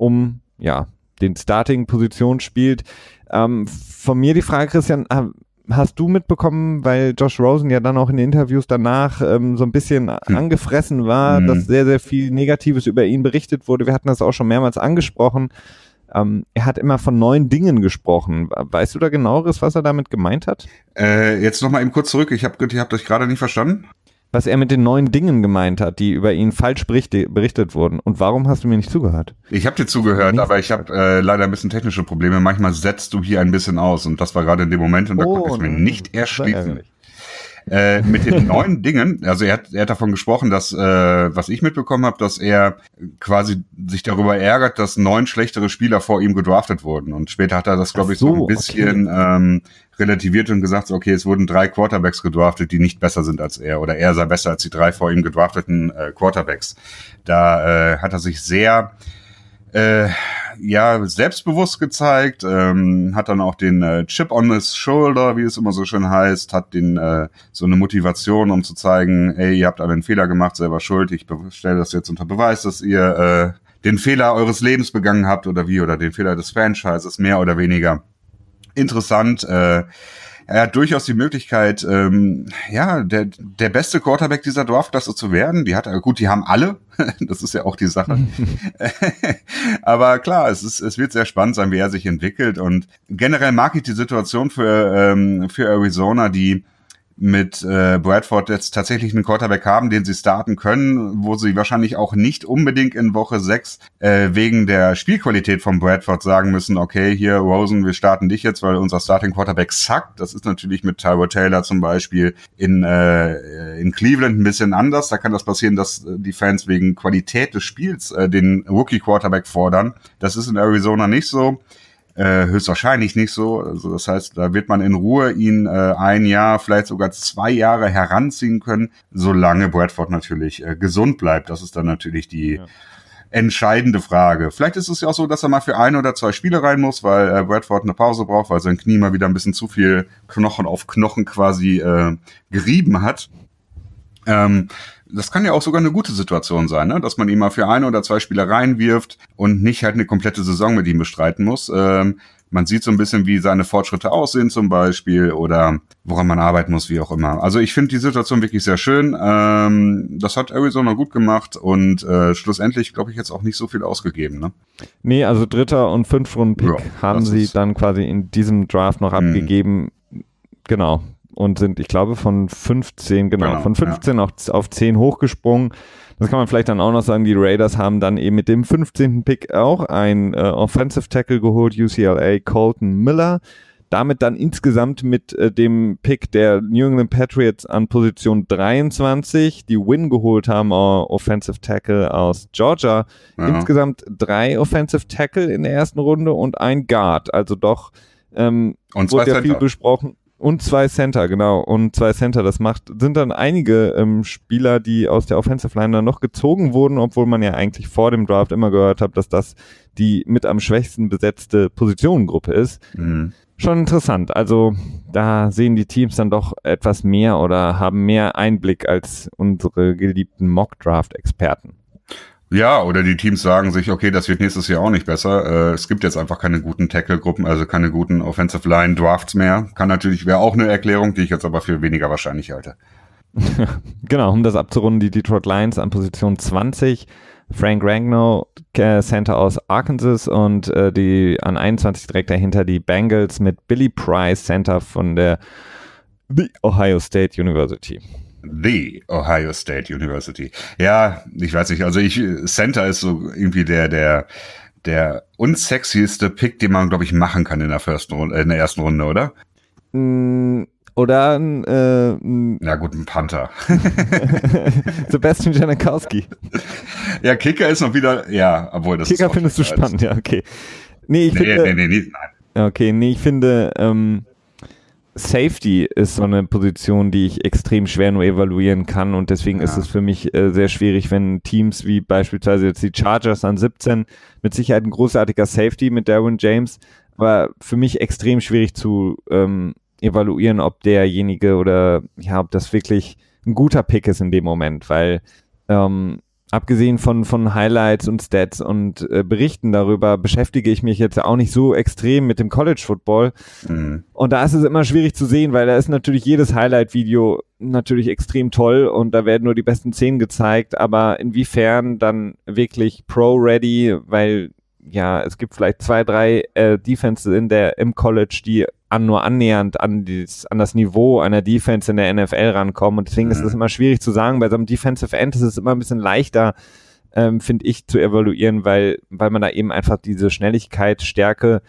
den Starting-Position spielt. Von mir die Frage, Christian, hast du mitbekommen, weil Josh Rosen ja dann auch in den Interviews danach so ein bisschen angefressen war, dass sehr, sehr viel Negatives über ihn berichtet wurde. Wir hatten das auch schon mehrmals angesprochen. Er hat immer von neuen Dingen gesprochen. Weißt du da genaueres, was er damit gemeint hat? Jetzt nochmal eben kurz zurück. Ich hab euch gerade nicht verstanden. Was er mit den neuen Dingen gemeint hat, die über ihn falsch berichtet wurden. Und warum hast du mir nicht zugehört? Ich habe dir zugehört, aber ich habe leider ein bisschen technische Probleme. Manchmal setzt du hier ein bisschen aus und das war gerade in dem Moment und da konnte ich es mir nicht erschließen. Mit den neuen Dingen, also er hat davon gesprochen, dass, was ich mitbekommen habe, dass er quasi sich darüber ärgert, dass 9 schlechtere Spieler vor ihm gedraftet wurden. Und später hat er das, glaube ich, so ein bisschen relativiert und gesagt, okay, es wurden 3 Quarterbacks gedraftet, die nicht besser sind als er. Oder er sei besser als die 3 vor ihm gedrafteten Quarterbacks. Da hat er sich sehr selbstbewusst gezeigt, hat dann auch den Chip on his shoulder, wie es immer so schön heißt, hat so eine Motivation, um zu zeigen, ey, ihr habt einen Fehler gemacht, selber schuld, ich stelle das jetzt unter Beweis, dass ihr den Fehler eures Lebens begangen habt oder den Fehler des Franchises, mehr oder weniger. Interessant, er hat durchaus die Möglichkeit, der beste Quarterback dieser Draftklasse zu werden. Die haben alle. Das ist ja auch die Sache. Aber klar, es wird sehr spannend sein, wie er sich entwickelt. Und generell mag ich die Situation für Arizona, die mit Bradford jetzt tatsächlich einen Quarterback haben, den sie starten können, wo sie wahrscheinlich auch nicht unbedingt in Woche 6 wegen der Spielqualität von Bradford sagen müssen, okay, hier Rosen, wir starten dich jetzt, weil unser Starting Quarterback sackt. Das ist natürlich mit Tyrod Taylor zum Beispiel in Cleveland ein bisschen anders. Da kann das passieren, dass die Fans wegen Qualität des Spiels den Rookie Quarterback fordern. Das ist in Arizona nicht so. Höchstwahrscheinlich nicht so. Also das heißt, da wird man in Ruhe ihn 1 Jahr, vielleicht sogar 2 Jahre heranziehen können, solange Bradford natürlich gesund bleibt. Das ist dann natürlich die entscheidende Frage. Vielleicht ist es ja auch so, dass er mal für 1 oder 2 Spiele rein muss, weil Bradford eine Pause braucht, weil sein Knie mal wieder ein bisschen zu viel Knochen auf Knochen quasi gerieben hat. Das kann ja auch sogar eine gute Situation sein, ne? Dass man ihn mal für 1 oder 2 Spiele reinwirft und nicht halt eine komplette Saison mit ihm bestreiten muss. Man sieht so ein bisschen, wie seine Fortschritte aussehen zum Beispiel oder woran man arbeiten muss, wie auch immer. Also ich finde die Situation wirklich sehr schön. Das hat Arizona gut gemacht und schlussendlich, glaube ich, jetzt auch nicht so viel ausgegeben, ne? Nee, also 3. und 5. Runden-Pick haben sie dann quasi in diesem Draft noch abgegeben. Genau. Und sind, ich glaube, von 15 auf 10 hochgesprungen. Das kann man vielleicht dann auch noch sagen, die Raiders haben dann eben mit dem 15. Pick auch ein Offensive Tackle geholt, UCLA Colton Miller. Damit dann insgesamt mit dem Pick der New England Patriots an Position 23, die Win geholt haben, Offensive Tackle aus Georgia. Ja. Insgesamt 3 Offensive Tackle in der ersten Runde und ein Guard. Also doch und wurde ja viel besprochen. Und 2 Center, genau. Und 2 Center, sind dann einige Spieler, die aus der Offensive Line dann noch gezogen wurden, obwohl man ja eigentlich vor dem Draft immer gehört hat, dass das die mit am schwächsten besetzte Positionengruppe ist. Mhm. schon interessant. Also da sehen die Teams dann doch etwas mehr oder haben mehr Einblick als unsere geliebten Mock-Draft-Experten. Ja, oder die Teams sagen sich, okay, das wird nächstes Jahr auch nicht besser. Es gibt jetzt einfach keine guten Tackle-Gruppen, also keine guten Offensive-Line-Drafts mehr. Wäre auch eine Erklärung, die ich jetzt aber für weniger wahrscheinlich halte. Genau, um das abzurunden, die Detroit Lions an Position 20, Frank Ragnow, Center aus Arkansas und die an 21 direkt dahinter die Bengals mit Billy Price, Center von der The Ohio State University. The Ohio State University. Ja, ich weiß nicht, also Center ist so irgendwie der unsexieste Pick, den man, glaube ich, machen kann in der ersten Runde, oder? Oder na gut, ein Panther. Sebastian Janikowski. Ja, Kicker ist noch wieder, ja, obwohl das Kicker ist findest du spannend, ja, okay. Nee, nein. Okay, nee, ich finde, Safety ist so eine Position, die ich extrem schwer nur evaluieren kann und deswegen ist es für mich sehr schwierig, wenn Teams wie beispielsweise jetzt die Chargers an 17 mit Sicherheit ein großartiger Safety mit Derwin James, aber für mich extrem schwierig zu evaluieren, ob derjenige oder ja, ob das wirklich ein guter Pick ist in dem Moment, weil abgesehen von Highlights und Stats und Berichten darüber beschäftige ich mich jetzt auch nicht so extrem mit dem College Football. Mhm. Und da ist es immer schwierig zu sehen, weil da ist natürlich jedes Highlight-Video natürlich extrem toll und da werden nur die besten Szenen gezeigt, aber inwiefern dann wirklich Pro-ready, weil ja, es gibt vielleicht 2, 3 Defenses im College, die nur annähernd an das Niveau einer Defense in der NFL rankommen und deswegen ist es immer schwierig zu sagen, bei so einem Defensive End ist es immer ein bisschen leichter, finde ich, zu evaluieren, weil man da eben einfach diese Schnelligkeit, Stärke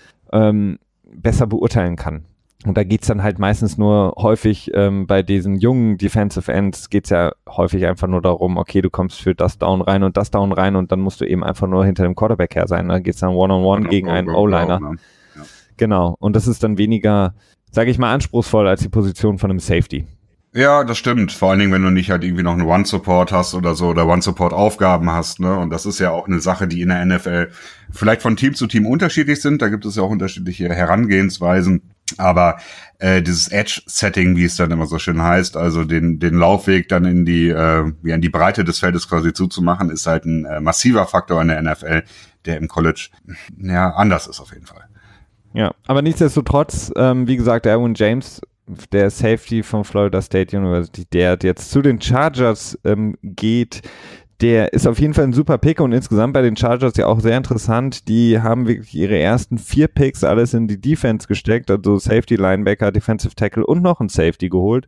besser beurteilen kann. Und da geht's dann halt meistens nur häufig, bei diesen jungen Defensive Ends geht's ja häufig einfach nur darum, okay, du kommst für das Down rein und dann musst du eben einfach nur hinter dem Quarterback her sein. Da geht's dann One-on-One gegen einen O-Liner. Ja. Genau, und das ist dann weniger, sage ich mal, anspruchsvoll als die Position von einem Safety. Ja, das stimmt. Vor allen Dingen, wenn du nicht halt irgendwie noch einen One-Support hast oder so oder One-Support-Aufgaben hast, ne? Und das ist ja auch eine Sache, die in der NFL vielleicht von Team zu Team unterschiedlich sind. Da gibt es ja auch unterschiedliche Herangehensweisen. Aber dieses Edge-Setting, wie es dann immer so schön heißt, also den Laufweg dann in die Breite des Feldes quasi zuzumachen, ist halt ein massiver Faktor in der NFL, der im College ja anders ist auf jeden Fall. Ja, aber nichtsdestotrotz, wie gesagt, Derwin James, der Safety von Florida State University, der jetzt zu den Chargers geht, der ist auf jeden Fall ein super Pick und insgesamt bei den Chargers ja auch sehr interessant. Die haben wirklich ihre ersten 4 Picks alles in die Defense gesteckt, also Safety, Linebacker, Defensive Tackle und noch ein Safety geholt.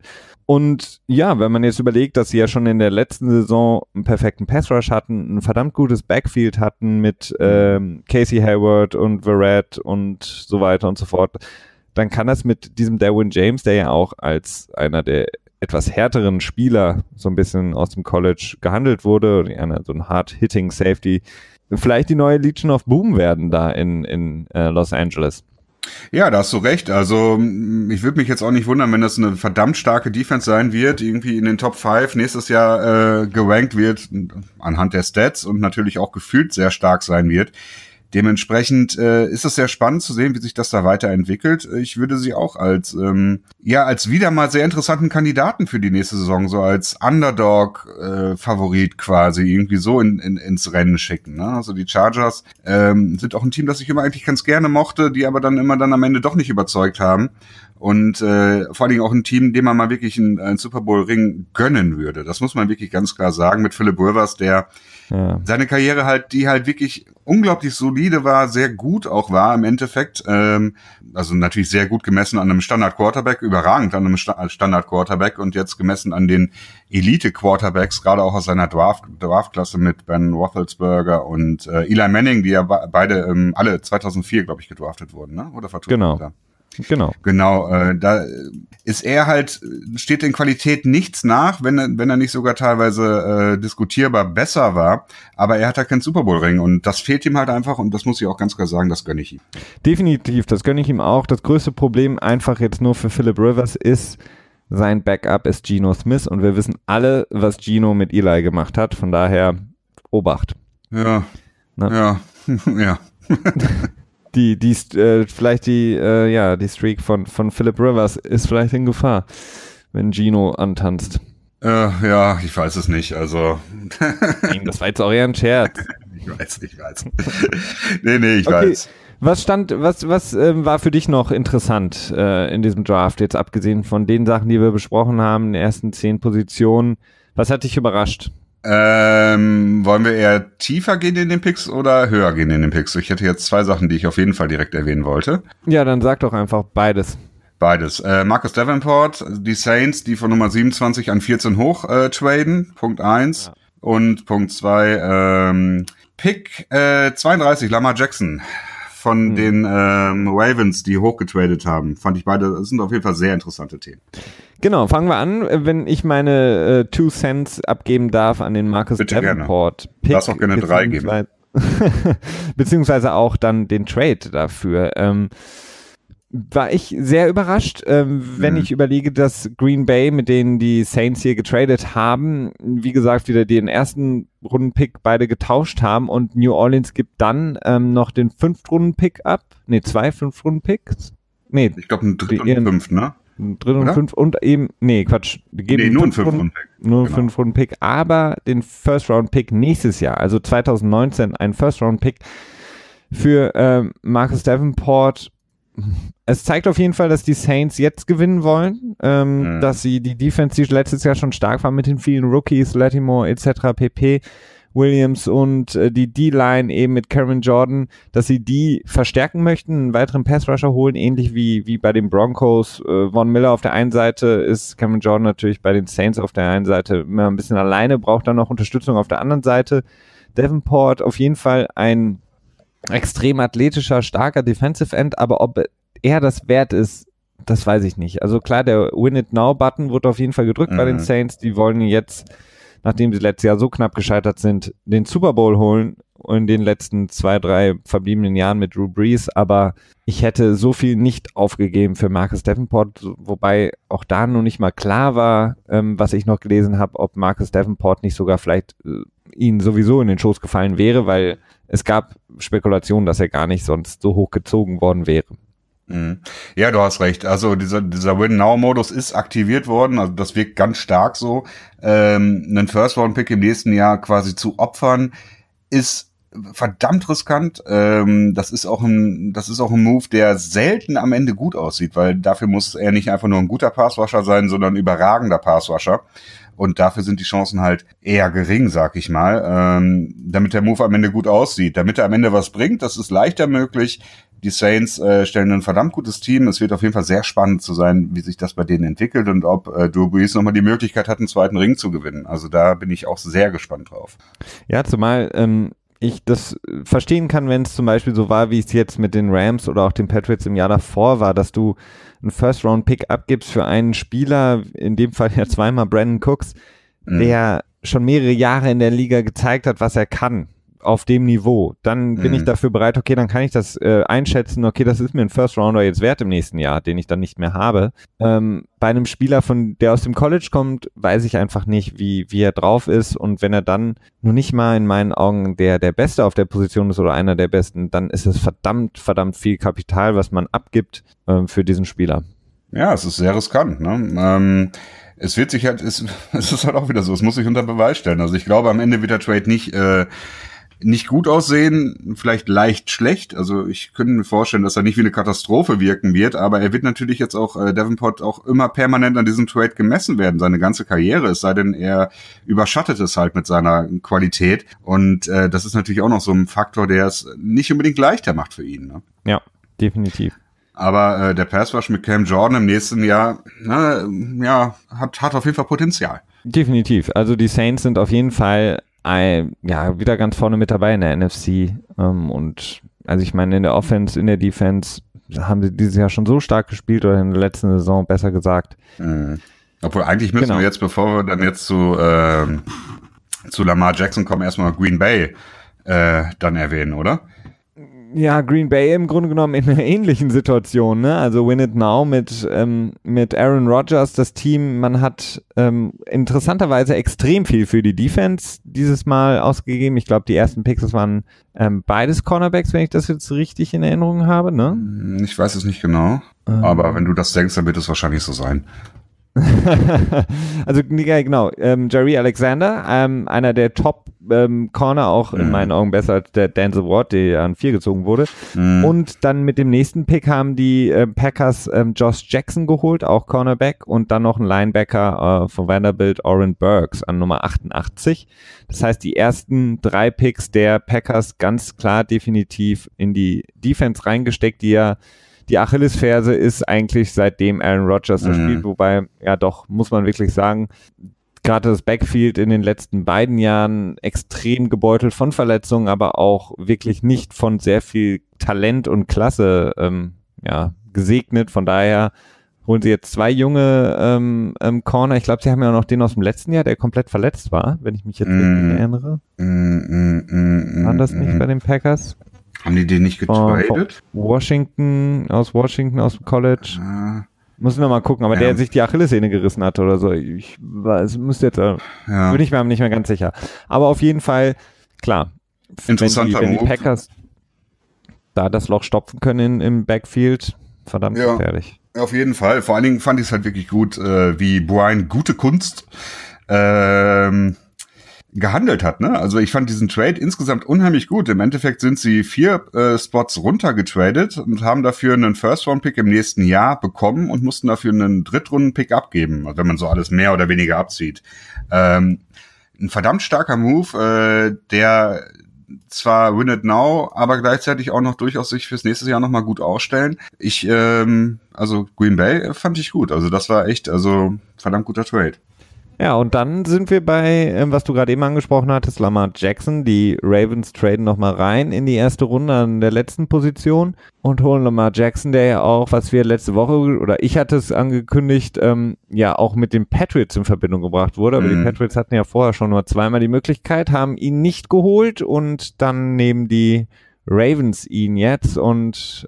Und ja, wenn man jetzt überlegt, dass sie ja schon in der letzten Saison einen perfekten Pass-Rush hatten, ein verdammt gutes Backfield hatten mit Casey Hayward und Verrett und so weiter und so fort, dann kann das mit diesem Derwin James, der ja auch als einer der etwas härteren Spieler so ein bisschen aus dem College gehandelt wurde, so ein Hard-Hitting Safety, vielleicht die neue Legion of Boom werden da in Los Angeles. Ja, da hast du recht. Also ich würde mich jetzt auch nicht wundern, wenn das eine verdammt starke Defense sein wird, irgendwie in den Top 5 nächstes Jahr gerankt wird, anhand der Stats und natürlich auch gefühlt sehr stark sein wird. Dementsprechend ist es sehr spannend zu sehen, wie sich das da weiterentwickelt. Ich würde sie auch als wieder mal sehr interessanten Kandidaten für die nächste Saison, so als Underdog-Favorit quasi irgendwie so ins Rennen schicken. Ne? Also die Chargers sind auch ein Team, das ich immer eigentlich ganz gerne mochte, die aber dann am Ende doch nicht überzeugt haben. Und vor allen Dingen auch ein Team, dem man mal wirklich einen Super Bowl-Ring gönnen würde. Das muss man wirklich ganz klar sagen mit Philip Rivers, der seine Karriere die wirklich unglaublich solide war, sehr gut auch war im Endeffekt. Also natürlich sehr gut gemessen an einem Standard-Quarterback, überragend an einem Standard-Quarterback und jetzt gemessen an den Elite-Quarterbacks, gerade auch aus seiner Draftklasse mit Ben Roethlisberger und Eli Manning, die ja beide alle 2004, glaube ich, gedraftet wurden, ne? Oder vertun? Genau, da ist er halt, steht in Qualität nichts nach, wenn er nicht sogar teilweise diskutierbar besser war, aber er hat halt keinen Super Bowl Ring und das fehlt ihm halt einfach und das muss ich auch ganz klar sagen, das gönne ich ihm. Definitiv, das gönne ich ihm auch. Das größte Problem einfach jetzt nur für Philip Rivers ist, sein Backup ist Geno Smith und wir wissen alle, was Geno mit Eli gemacht hat, von daher Obacht. Ja. vielleicht die Streak von Phillip Rivers ist vielleicht in Gefahr, wenn Gino antanzt. Ja, ich weiß es nicht, also. Nein, das war jetzt auch eher ein Scherz. Ich weiß. Nee, ich weiß. Was war für dich noch interessant in diesem Draft, jetzt abgesehen von den Sachen, die wir besprochen haben, in den ersten 10 Positionen? Was hat dich überrascht? Wollen wir eher tiefer gehen in den Picks oder höher gehen in den Picks? Ich hätte jetzt 2 Sachen, die ich auf jeden Fall direkt erwähnen wollte. Ja, dann sag doch einfach beides. Beides. Marcus Davenport, die Saints, die von Nummer 27 an 14 hoch traden, Punkt 1. Ja. Und Punkt 2, Pick 32, Lamar Jackson von den Ravens, die hochgetradet haben. Fand ich beide, das sind auf jeden Fall sehr interessante Themen. Genau, fangen wir an, wenn ich meine 2 Cents abgeben darf an den Marcus Davenport. Pick. Du darfst auch gerne 3 geben. Beziehungsweise auch dann den Trade dafür. War ich sehr überrascht, wenn ich überlege, dass Green Bay, mit denen die Saints hier getradet haben, wie gesagt, wieder den ersten Rundenpick beide getauscht haben und New Orleans gibt dann noch den 5-Runden-Pick ab. Nee, 2 5-Runden-Picks. Nee, ich glaube einen 3. und 5, ne? 3. und 5 und eben, nee, Quatsch. Nur einen 5-Runden-Pick. Nur einen 5-Runden-Pick, aber den First-Round-Pick nächstes Jahr, also 2019, ein First-Round-Pick für Marcus Davenport. Es zeigt auf jeden Fall, dass die Saints jetzt gewinnen wollen, dass sie die Defense, die letztes Jahr schon stark war mit den vielen Rookies, Lattimore etc., pp., Williams und die D-Line eben mit Cameron Jordan, dass sie die verstärken möchten, einen weiteren Pass-Rusher holen, ähnlich wie bei den Broncos. Von Miller auf der einen Seite ist Cameron Jordan natürlich bei den Saints auf der einen Seite immer ein bisschen alleine, braucht dann noch Unterstützung auf der anderen Seite. Davenport auf jeden Fall ein extrem athletischer, starker Defensive End, aber ob er das wert ist, das weiß ich nicht. Also klar, der Win-It-Now-Button wurde auf jeden Fall gedrückt bei den Saints. Die wollen jetzt, nachdem sie letztes Jahr so knapp gescheitert sind, den Super Bowl holen in den letzten 2, 3 verbliebenen Jahren mit Drew Brees, aber ich hätte so viel nicht aufgegeben für Marcus Davenport, wobei auch da noch nicht mal klar war, was ich noch gelesen habe, ob Marcus Davenport nicht sogar vielleicht ihnen sowieso in den Schoß gefallen wäre, weil es gab Spekulationen, dass er gar nicht sonst so hoch gezogen worden wäre. Ja, du hast recht. Also dieser Win-Now-Modus ist aktiviert worden. Also das wirkt ganz stark so. Einen First-Round-Pick im nächsten Jahr quasi zu opfern, ist verdammt riskant. Das ist auch ein Move, der selten am Ende gut aussieht, weil dafür muss er nicht einfach nur ein guter Passwasher sein, sondern ein überragender Passwasher. Und dafür sind die Chancen halt eher gering, sag ich mal, damit der Move am Ende gut aussieht. Damit er am Ende was bringt, das ist leichter möglich. Die Saints stellen ein verdammt gutes Team. Es wird auf jeden Fall sehr spannend zu sein, wie sich das bei denen entwickelt und ob Drew Brees nochmal die Möglichkeit hat, einen zweiten Ring zu gewinnen. Also da bin ich auch sehr gespannt drauf. Ja, zumal ich das verstehen kann, wenn es zum Beispiel so war, wie es jetzt mit den Rams oder auch den Patriots im Jahr davor war, dass du einen First-Round-Pick abgibst für einen Spieler, in dem Fall ja zweimal Brandon Cooks, der schon mehrere Jahre in der Liga gezeigt hat, was er kann auf dem Niveau. Dann bin ich dafür bereit, okay, dann kann ich das einschätzen, okay, das ist mir ein First-Rounder jetzt wert im nächsten Jahr, den ich dann nicht mehr habe. Bei einem Spieler, der aus dem College kommt, weiß ich einfach nicht, wie er drauf ist, und wenn er dann nur nicht mal in meinen Augen der Beste auf der Position ist oder einer der Besten, dann ist es verdammt viel Kapital, was man abgibt für diesen Spieler. Ja, es ist sehr riskant, ne? Es wird sich halt, es ist halt auch wieder so, es muss sich unter Beweis stellen. Also ich glaube, am Ende wird der Trade nicht gut aussehen, vielleicht leicht schlecht. Also ich könnte mir vorstellen, dass er nicht wie eine Katastrophe wirken wird, aber er wird natürlich jetzt auch, Davenport, auch immer permanent an diesem Trade gemessen werden, seine ganze Karriere, es sei denn, er überschattet es halt mit seiner Qualität, und das ist natürlich auch noch so ein Faktor, der es nicht unbedingt leichter macht für ihn, ne? Ja, definitiv. Aber der Passrush mit Cam Jordan im nächsten Jahr, hat auf jeden Fall Potenzial. Definitiv. Also die Saints sind auf jeden Fall wieder ganz vorne mit dabei in der NFC. Und also ich meine, in der Offense, in der Defense haben sie dieses Jahr schon so stark gespielt, oder in der letzten Saison besser gesagt. Obwohl eigentlich müssen wir jetzt, bevor wir dann jetzt zu Lamar Jackson kommen, erstmal Green Bay dann erwähnen, oder? Ja, Green Bay im Grunde genommen in einer ähnlichen Situation, ne? Also Win It Now mit Aaron Rodgers, das Team, man hat interessanterweise extrem viel für die Defense dieses Mal ausgegeben. Ich glaube, die ersten Picks, das waren beides Cornerbacks, wenn ich das jetzt richtig in Erinnerung habe, ne? Ich weiß es nicht genau, aber wenn du das denkst, dann wird es wahrscheinlich so sein. Also ja, genau, Jerry Alexander, einer der Top Corner, auch in meinen Augen besser als der Denzel Ward, der an 4 gezogen wurde. Und dann mit dem nächsten Pick haben die Packers Josh Jackson geholt, auch Cornerback, und dann noch einen Linebacker von Vanderbilt, Oren Burks, an Nummer 88. Das heißt, die ersten 3 Picks der Packers ganz klar definitiv in die Defense reingesteckt, die ja die Achillesferse ist eigentlich seitdem Aaron Rodgers da spielt, wobei, ja doch, muss man wirklich sagen, gerade das Backfield in den letzten beiden Jahren extrem gebeutelt von Verletzungen, aber auch wirklich nicht von sehr viel Talent und Klasse gesegnet. Von daher holen sie jetzt 2 junge Corner. Ich glaube, sie haben ja noch den aus dem letzten Jahr, der komplett verletzt war, wenn ich mich jetzt richtig erinnere. War das nicht bei den Packers? Haben die den nicht getradet? Aus Washington, aus dem College. Muss ich noch mal gucken, aber der sich die Achillessehne gerissen hat oder so. Es müsste jetzt, bin ich mir nicht mehr ganz sicher. Aber auf jeden Fall, klar, wenn die Packers da das Loch stopfen können im Backfield, verdammt gefährlich. Auf jeden Fall. Vor allen Dingen fand ich es halt wirklich gut, wie Brian gute Kunst gehandelt hat, ne? Also ich fand diesen Trade insgesamt unheimlich gut. Im Endeffekt sind sie 4 Spots runtergetradet und haben dafür einen First-Round-Pick im nächsten Jahr bekommen und mussten dafür einen Drittrunden-Pick abgeben, wenn man so alles mehr oder weniger abzieht. Ein verdammt starker Move, der zwar Win It Now, aber gleichzeitig auch noch durchaus sich fürs nächste Jahr nochmal gut ausstellen. Also Green Bay fand ich gut. Also das war echt, verdammt guter Trade. Ja, und dann sind wir bei, was du gerade eben angesprochen hattest, Lamar Jackson. Die Ravens traden nochmal rein in die erste Runde an der letzten Position und holen Lamar Jackson, der ja auch, was wir letzte Woche, oder ich hatte es angekündigt, auch mit den Patriots in Verbindung gebracht wurde. Aber die Patriots hatten ja vorher schon nur 2-mal die Möglichkeit, haben ihn nicht geholt und dann nehmen die Ravens ihn jetzt und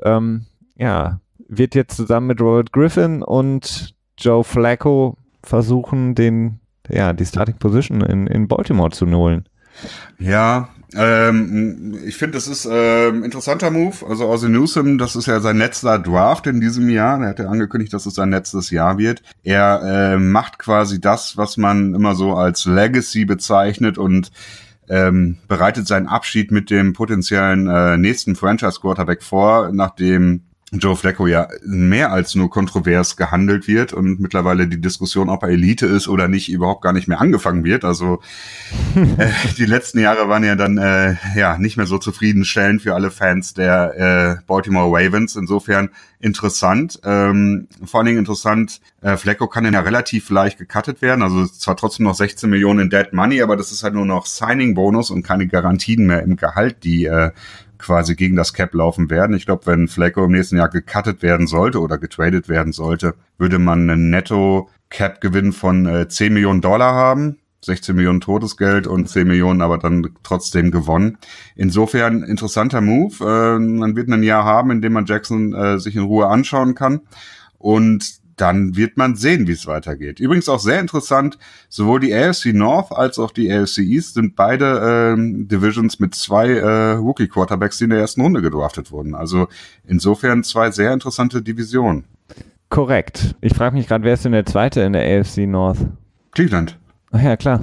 wird jetzt zusammen mit Robert Griffin und Joe Flacco versuchen, die Starting Position in Baltimore zu holen. Ja, ich finde, das ist interessanter Move. Also Ozzie Newsome, das ist ja sein letzter Draft in diesem Jahr. Er hat ja angekündigt, dass es sein letztes Jahr wird. Er macht quasi das, was man immer so als Legacy bezeichnet und bereitet seinen Abschied mit dem potenziellen nächsten Franchise-Quarterback vor, nachdem Joe Flacco ja mehr als nur kontrovers gehandelt wird und mittlerweile die Diskussion, ob er Elite ist oder nicht, überhaupt gar nicht mehr angefangen wird. Also die letzten Jahre waren ja dann nicht mehr so zufriedenstellend für alle Fans der Baltimore Ravens. Insofern interessant. Vor allen Dingen interessant, Flacco kann ja relativ leicht gecuttet werden. Also zwar trotzdem noch 16 Millionen in Dead Money, aber das ist halt nur noch Signing-Bonus und keine Garantien mehr im Gehalt, die quasi gegen das Cap laufen werden. Ich glaube, wenn Flacco im nächsten Jahr gecuttet werden sollte oder getradet werden sollte, würde man einen Netto-Cap-Gewinn von 10 Millionen Dollar haben. 16 Millionen Todesgeld und 10 Millionen aber dann trotzdem gewonnen. Insofern interessanter Move. Man wird ein Jahr haben, in dem man Jackson sich in Ruhe anschauen kann. Und dann wird man sehen, wie es weitergeht. Übrigens auch sehr interessant, sowohl die AFC North als auch die AFC East sind beide Divisions mit 2 Rookie-Quarterbacks, die in der ersten Runde gedraftet wurden. Also insofern 2 sehr interessante Divisionen. Korrekt. Ich frage mich gerade, wer ist denn der Zweite in der AFC North? Cleveland. Ach ja, klar.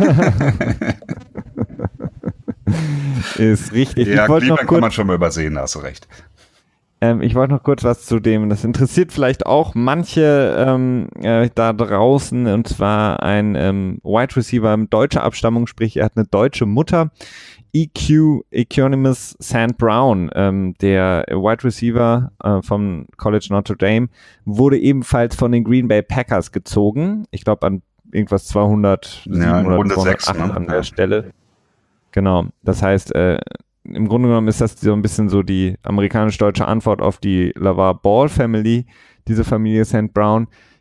Ist richtig. Ja, Cleveland kann man schon mal übersehen, da hast du recht. Ich wollte noch kurz was zu dem, das interessiert vielleicht auch manche da draußen, und zwar ein Wide Receiver deutscher Abstammung, sprich er hat eine deutsche Mutter, Equanimeous St. Brown, der Wide Receiver vom College Notre Dame, wurde ebenfalls von den Green Bay Packers gezogen, ich glaube an irgendwas 207 oder 208 an der Stelle. Genau, das heißt, im Grunde genommen ist das so ein bisschen so die amerikanisch-deutsche Antwort auf die LaVar Ball Family, diese Familie St. Brown.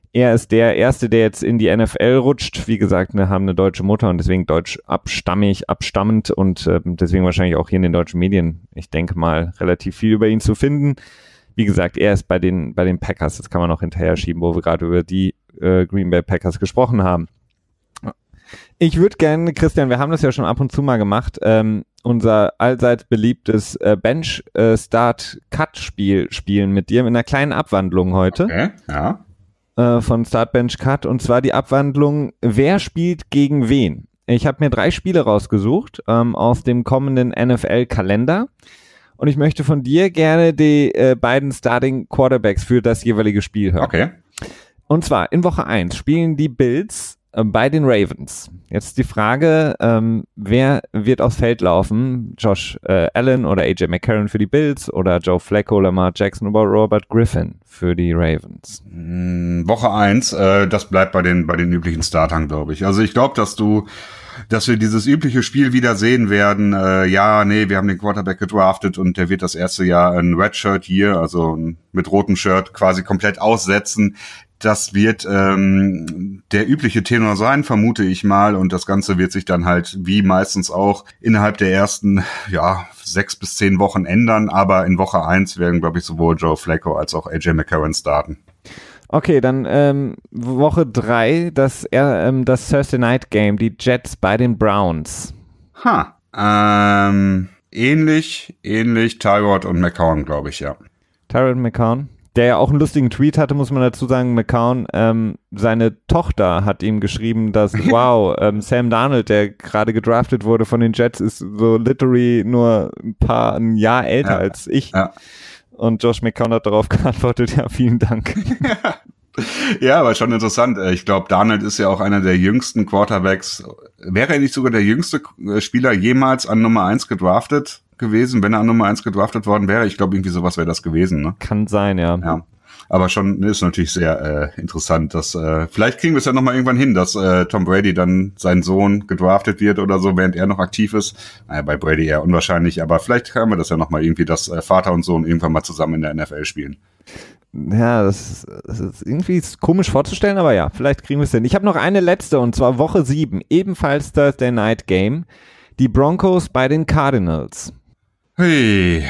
Er ist der Erste, der jetzt in die NFL rutscht. Wie gesagt, wir haben eine deutsche Mutter und deswegen deutsch abstammend und deswegen wahrscheinlich auch hier in den deutschen Medien, ich denke mal, relativ viel über ihn zu finden. Wie gesagt, er ist bei den Packers, das kann man noch hinterher schieben, wo wir gerade über die Green Bay Packers gesprochen haben. Ich würde gerne, Christian, wir haben das ja schon ab und zu mal gemacht, unser allseits beliebtes Bench-Start-Cut-Spiel spielen mit dir mit einer kleinen Abwandlung heute. Okay, ja. Von Start, Bench, Cut, und zwar die Abwandlung, wer spielt gegen wen? Ich habe mir 3 Spiele rausgesucht aus dem kommenden NFL-Kalender und ich möchte von dir gerne die beiden Starting Quarterbacks für das jeweilige Spiel hören. Okay. Und zwar in Woche 1 spielen die Bills bei den Ravens. Jetzt die Frage, wer wird aufs Feld laufen? Josh Allen oder AJ McCarron für die Bills oder Joe Flacco, Lamar Jackson oder Robert Griffin für die Ravens? Woche 1, das bleibt bei den üblichen Startern, glaube ich. Also ich glaube, dass wir dieses übliche Spiel wieder sehen werden. Wir haben den Quarterback gedraftet und der wird das erste Jahr ein Redshirt hier, also mit rotem Shirt quasi komplett aussetzen. Das wird der übliche Tenor sein, vermute ich mal. Und das Ganze wird sich dann halt, wie meistens auch, innerhalb der ersten 6 bis 10 Wochen ändern. Aber in Woche 1 werden, glaube ich, sowohl Joe Flacco als auch AJ McCarron starten. Okay, dann Woche 3, das Thursday Night Game, die Jets bei den Browns. Ähnlich Tyrod und McCown, glaube ich, ja. Tyrod und McCown, der ja auch einen lustigen Tweet hatte, muss man dazu sagen. McCown, seine Tochter hat ihm geschrieben, dass, Sam Darnold, der gerade gedraftet wurde von den Jets, ist so literally nur ein Jahr älter als ich. Ja. Und Josh McCown hat darauf geantwortet, ja, vielen Dank. Ja, aber schon interessant. Ich glaube, Darnold ist ja auch einer der jüngsten Quarterbacks. Wäre er nicht sogar der jüngste Spieler jemals an Nummer 1 gedraftet gewesen, wenn er an Nummer 1 gedraftet worden wäre? Ich glaube, irgendwie sowas wäre das gewesen, ne? Kann sein, ja. Aber schon ist natürlich sehr interessant, dass vielleicht kriegen wir es ja nochmal irgendwann hin, dass Tom Brady dann sein Sohn gedraftet wird oder so, während er noch aktiv ist. Naja, bei Brady eher unwahrscheinlich, aber vielleicht haben wir das ja nochmal irgendwie, dass Vater und Sohn irgendwann mal zusammen in der NFL spielen. Ja, das ist irgendwie komisch vorzustellen, aber ja, vielleicht kriegen wir es hin. Ich habe noch eine letzte, und zwar Woche 7, ebenfalls Thursday Night Game, die Broncos bei den Cardinals. Hui.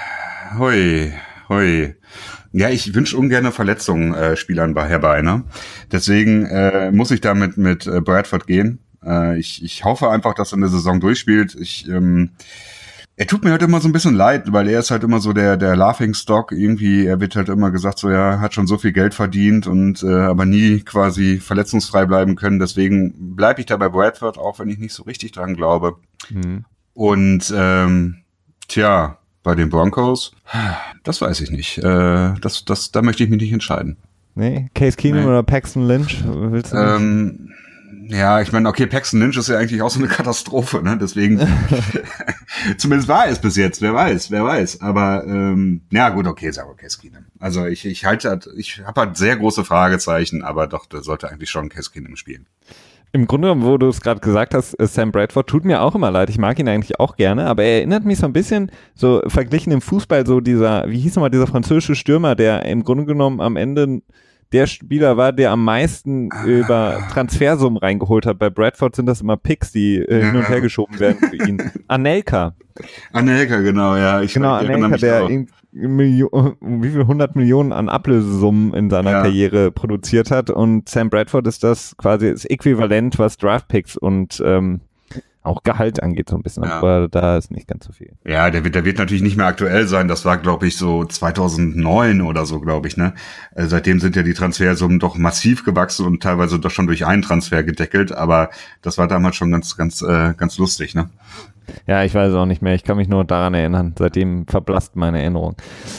Ja, ich wünsche ungern Verletzungen Spielern herbei, ne? Deswegen muss ich damit mit Bradford gehen. Ich hoffe einfach, dass er eine Saison durchspielt. Er tut mir halt immer so ein bisschen leid, weil er ist halt immer so der Laughingstock. Irgendwie, er wird halt immer gesagt, so, ja, hat schon so viel Geld verdient und aber nie quasi verletzungsfrei bleiben können. Deswegen bleibe ich da bei Bradford, auch wenn ich nicht so richtig dran glaube. Und bei den Broncos, das weiß ich nicht. Da möchte ich mich nicht entscheiden. Nee, Case Keenum oder Paxton Lynch? Willst du nicht? Ja, ich meine, okay, Paxton Lynch ist ja eigentlich auch so eine Katastrophe, ne? Deswegen, zumindest war es bis jetzt, wer weiß. Aber gut, okay, sag okay, Case Keenum. Also ich habe halt sehr große Fragezeichen, aber doch, der sollte eigentlich schon Case Keenum spielen. Im Grunde genommen, wo du es gerade gesagt hast, Sam Bradford, tut mir auch immer leid. Ich mag ihn eigentlich auch gerne, aber er erinnert mich so ein bisschen, so verglichen im Fußball, so dieser französische Stürmer, der im Grunde genommen am Ende der Spieler war, der am meisten über Transfersummen reingeholt hat. Bei Bradford sind das immer Picks, die hin und her geschoben werden für ihn. Anelka, genau, ja. Anelka, der wie viel 100 Millionen an Ablösesummen in seiner Karriere produziert hat, und Sam Bradford ist das quasi das Äquivalent, was Draftpicks und auch Gehalt angeht, so ein bisschen, aber da ist nicht ganz so viel. Ja, der wird natürlich nicht mehr aktuell sein. Das war, glaube ich, so 2009 oder so, glaube ich, ne? Seitdem sind ja die Transfersummen doch massiv gewachsen und teilweise doch schon durch einen Transfer gedeckelt, aber das war damals schon ganz lustig, ne? Ja, ich weiß es auch nicht mehr. Ich kann mich nur daran erinnern. Seitdem verblasst meine Erinnerung.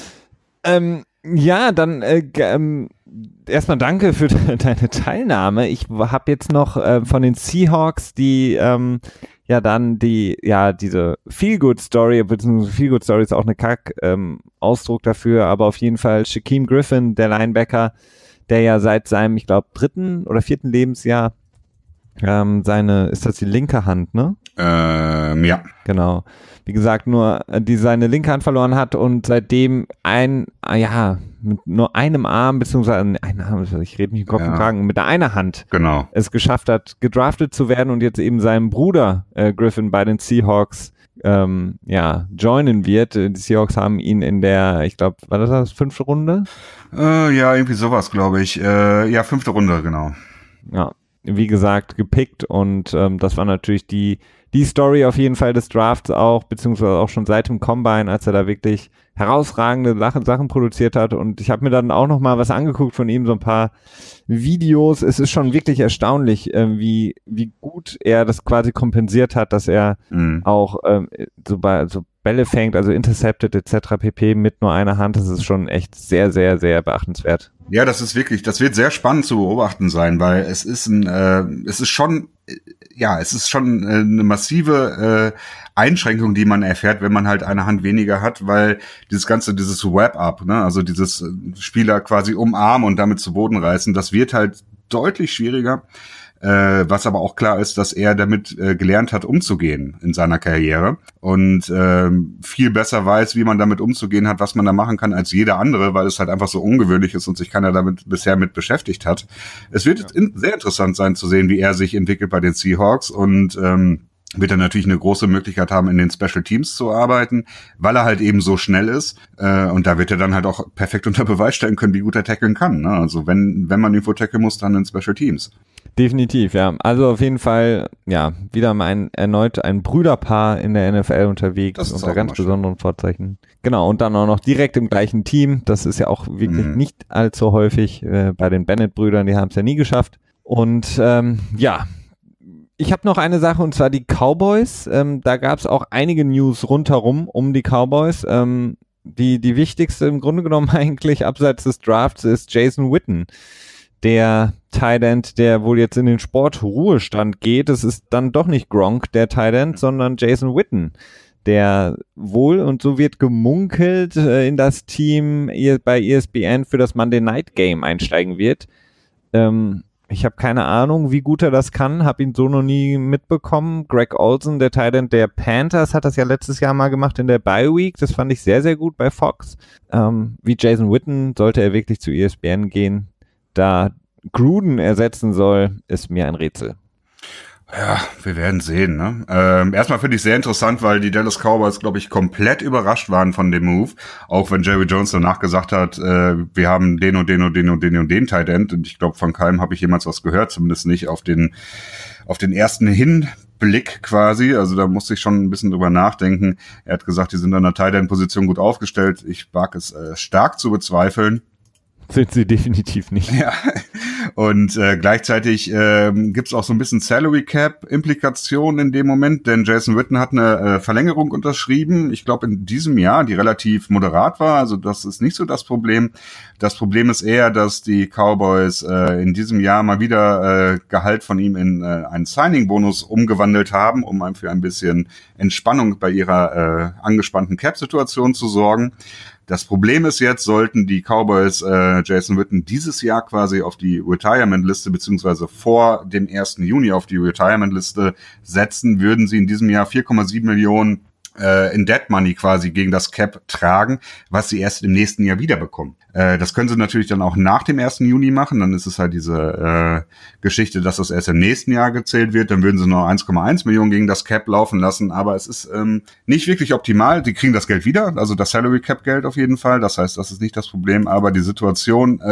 Dann erstmal danke für deine Teilnahme. Ich habe jetzt noch von den Seahawks diese Feel-Good-Story, beziehungsweise Feel-Good-Story ist auch eine Ausdruck dafür, aber auf jeden Fall Shaquem Griffin, der Linebacker, der ja seit seinem, ich glaube, 3. oder 4. Lebensjahr ist das die linke Hand, ne? Ja. Genau. Wie gesagt, nur die seine linke Hand verloren hat und seitdem mit nur einem Arm, beziehungsweise ich rede mich im Kopf und Kragen, mit einer Hand es geschafft hat, gedraftet zu werden und jetzt eben seinem Bruder Griffin bei den Seahawks joinen wird. Die Seahawks haben ihn in der, ich glaube, war das 5. Runde? Ja, irgendwie sowas, glaube ich. 5. Runde, genau. Ja, wie gesagt, gepickt und das war natürlich die Story auf jeden Fall des Drafts auch, beziehungsweise auch schon seit dem Combine, als er da wirklich herausragende Sachen produziert hat. Und ich habe mir dann auch noch mal was angeguckt von ihm, so ein paar Videos. Es ist schon wirklich erstaunlich, wie gut er das quasi kompensiert hat, dass er auch so Bälle fängt, also intercepted etc. pp. Mit nur einer Hand. Das ist schon echt sehr, sehr, sehr beachtenswert. Ja, das wird sehr spannend zu beobachten sein, weil es ist schon eine massive Einschränkung, die man erfährt, wenn man halt eine Hand weniger hat, weil dieses Wrap-up, ne, also dieses Spieler quasi umarmen und damit zu Boden reißen, das wird halt deutlich schwieriger. Was aber auch klar ist, dass er damit gelernt hat, umzugehen in seiner Karriere und viel besser weiß, wie man damit umzugehen hat, was man da machen kann als jeder andere, weil es halt einfach so ungewöhnlich ist und sich keiner damit bisher mit beschäftigt hat. Es wird sehr interessant sein zu sehen, wie er sich entwickelt bei den Seahawks und wird er natürlich eine große Möglichkeit haben, in den Special Teams zu arbeiten, weil er halt eben so schnell ist. Und da wird er dann halt auch perfekt unter Beweis stellen können, wie gut er tackeln kann. Ne? Also wenn man irgendwo tackeln muss, dann in Special Teams. Definitiv, ja. Also auf jeden Fall, ja, wieder erneut ein Brüderpaar in der NFL unterwegs, unter ganz besonderen Vorzeichen. Genau, und dann auch noch direkt im gleichen Team. Das ist ja auch wirklich nicht allzu häufig bei den Bennett-Brüdern, die haben es ja nie geschafft. Und ich habe noch eine Sache, und zwar die Cowboys. Da gab es auch einige News rundherum um die Cowboys. Die wichtigste im Grunde genommen eigentlich abseits des Drafts ist Jason Witten, der Tight End, der wohl jetzt in den Sportruhestand geht. Es ist dann doch nicht Gronk, der Tight End, sondern Jason Witten, der wohl, und so wird gemunkelt, in das Team bei ESPN für das Monday Night Game einsteigen wird. Ich habe keine Ahnung, wie gut er das kann, habe ihn so noch nie mitbekommen. Greg Olsen, der Tight End der Panthers, hat das ja letztes Jahr mal gemacht in der Bye Week. Das fand ich sehr, sehr gut bei Fox. Wie Jason Witten, sollte er wirklich zu ESPN gehen, da Gruden ersetzen soll, ist mir ein Rätsel. Ja, wir werden sehen. Ne? Erstmal finde ich sehr interessant, weil die Dallas Cowboys, glaube ich, komplett überrascht waren von dem Move. Auch wenn Jerry Jones danach gesagt hat, wir haben den und den und den und den und den Tight End. Und ich glaube, von keinem habe ich jemals was gehört, zumindest nicht auf den ersten Hinblick quasi. Also da musste ich schon ein bisschen drüber nachdenken. Er hat gesagt, die sind an der Tight End Position gut aufgestellt. Ich wage es stark zu bezweifeln. Sind sie definitiv nicht. Ja, und gleichzeitig gibt's auch so ein bisschen Salary Cap Implikationen in dem Moment, denn Jason Witten hat eine Verlängerung unterschrieben, ich glaube in diesem Jahr, die relativ moderat war, also das ist nicht so das Problem. Das Problem ist eher, dass die Cowboys in diesem Jahr mal wieder Gehalt von ihm in einen Signing-Bonus umgewandelt haben, um für ein bisschen Entspannung bei ihrer angespannten Cap-Situation zu sorgen. Das Problem ist jetzt, sollten die Cowboys Jason Witten dieses Jahr quasi auf die Retirement-Liste beziehungsweise vor dem 1. Juni auf die Retirement-Liste setzen, würden sie in diesem Jahr 4,7 Millionen in Dead Money quasi gegen das Cap tragen, was sie erst im nächsten Jahr wiederbekommen. Das können sie natürlich dann auch nach dem 1. Juni machen, dann ist es halt diese Geschichte, dass das erst im nächsten Jahr gezählt wird, dann würden sie noch 1,1 Millionen gegen das Cap laufen lassen, aber es ist nicht wirklich optimal, die kriegen das Geld wieder, also das Salary Cap Geld auf jeden Fall, das heißt, das ist nicht das Problem, aber die Situation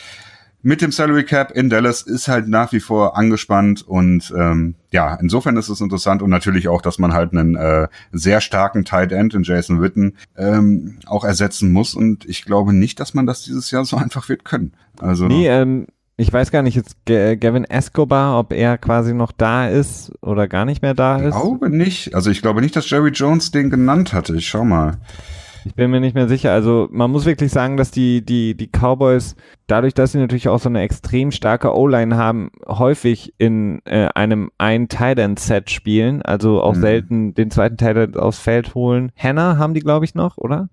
mit dem Salary Cap in Dallas ist halt nach wie vor angespannt und insofern ist es interessant und natürlich auch, dass man halt einen sehr starken Tight End in Jason Witten auch ersetzen muss und ich glaube nicht, dass man das dieses Jahr so einfach wird können. Also nee, ich weiß gar nicht, jetzt Gavin Escobar, ob er quasi noch da ist oder gar nicht mehr da ist. Ich glaube nicht. Also ich glaube nicht, dass Jerry Jones den genannt hatte. Ich schau mal. Ich bin mir nicht mehr sicher. Also man muss wirklich sagen, dass die Cowboys, dadurch, dass sie natürlich auch so eine extrem starke O-Line haben, häufig in einem Tight-End-Set spielen, also auch selten den zweiten Tight-End aufs Feld holen. Hannah haben die, glaube ich, noch, oder?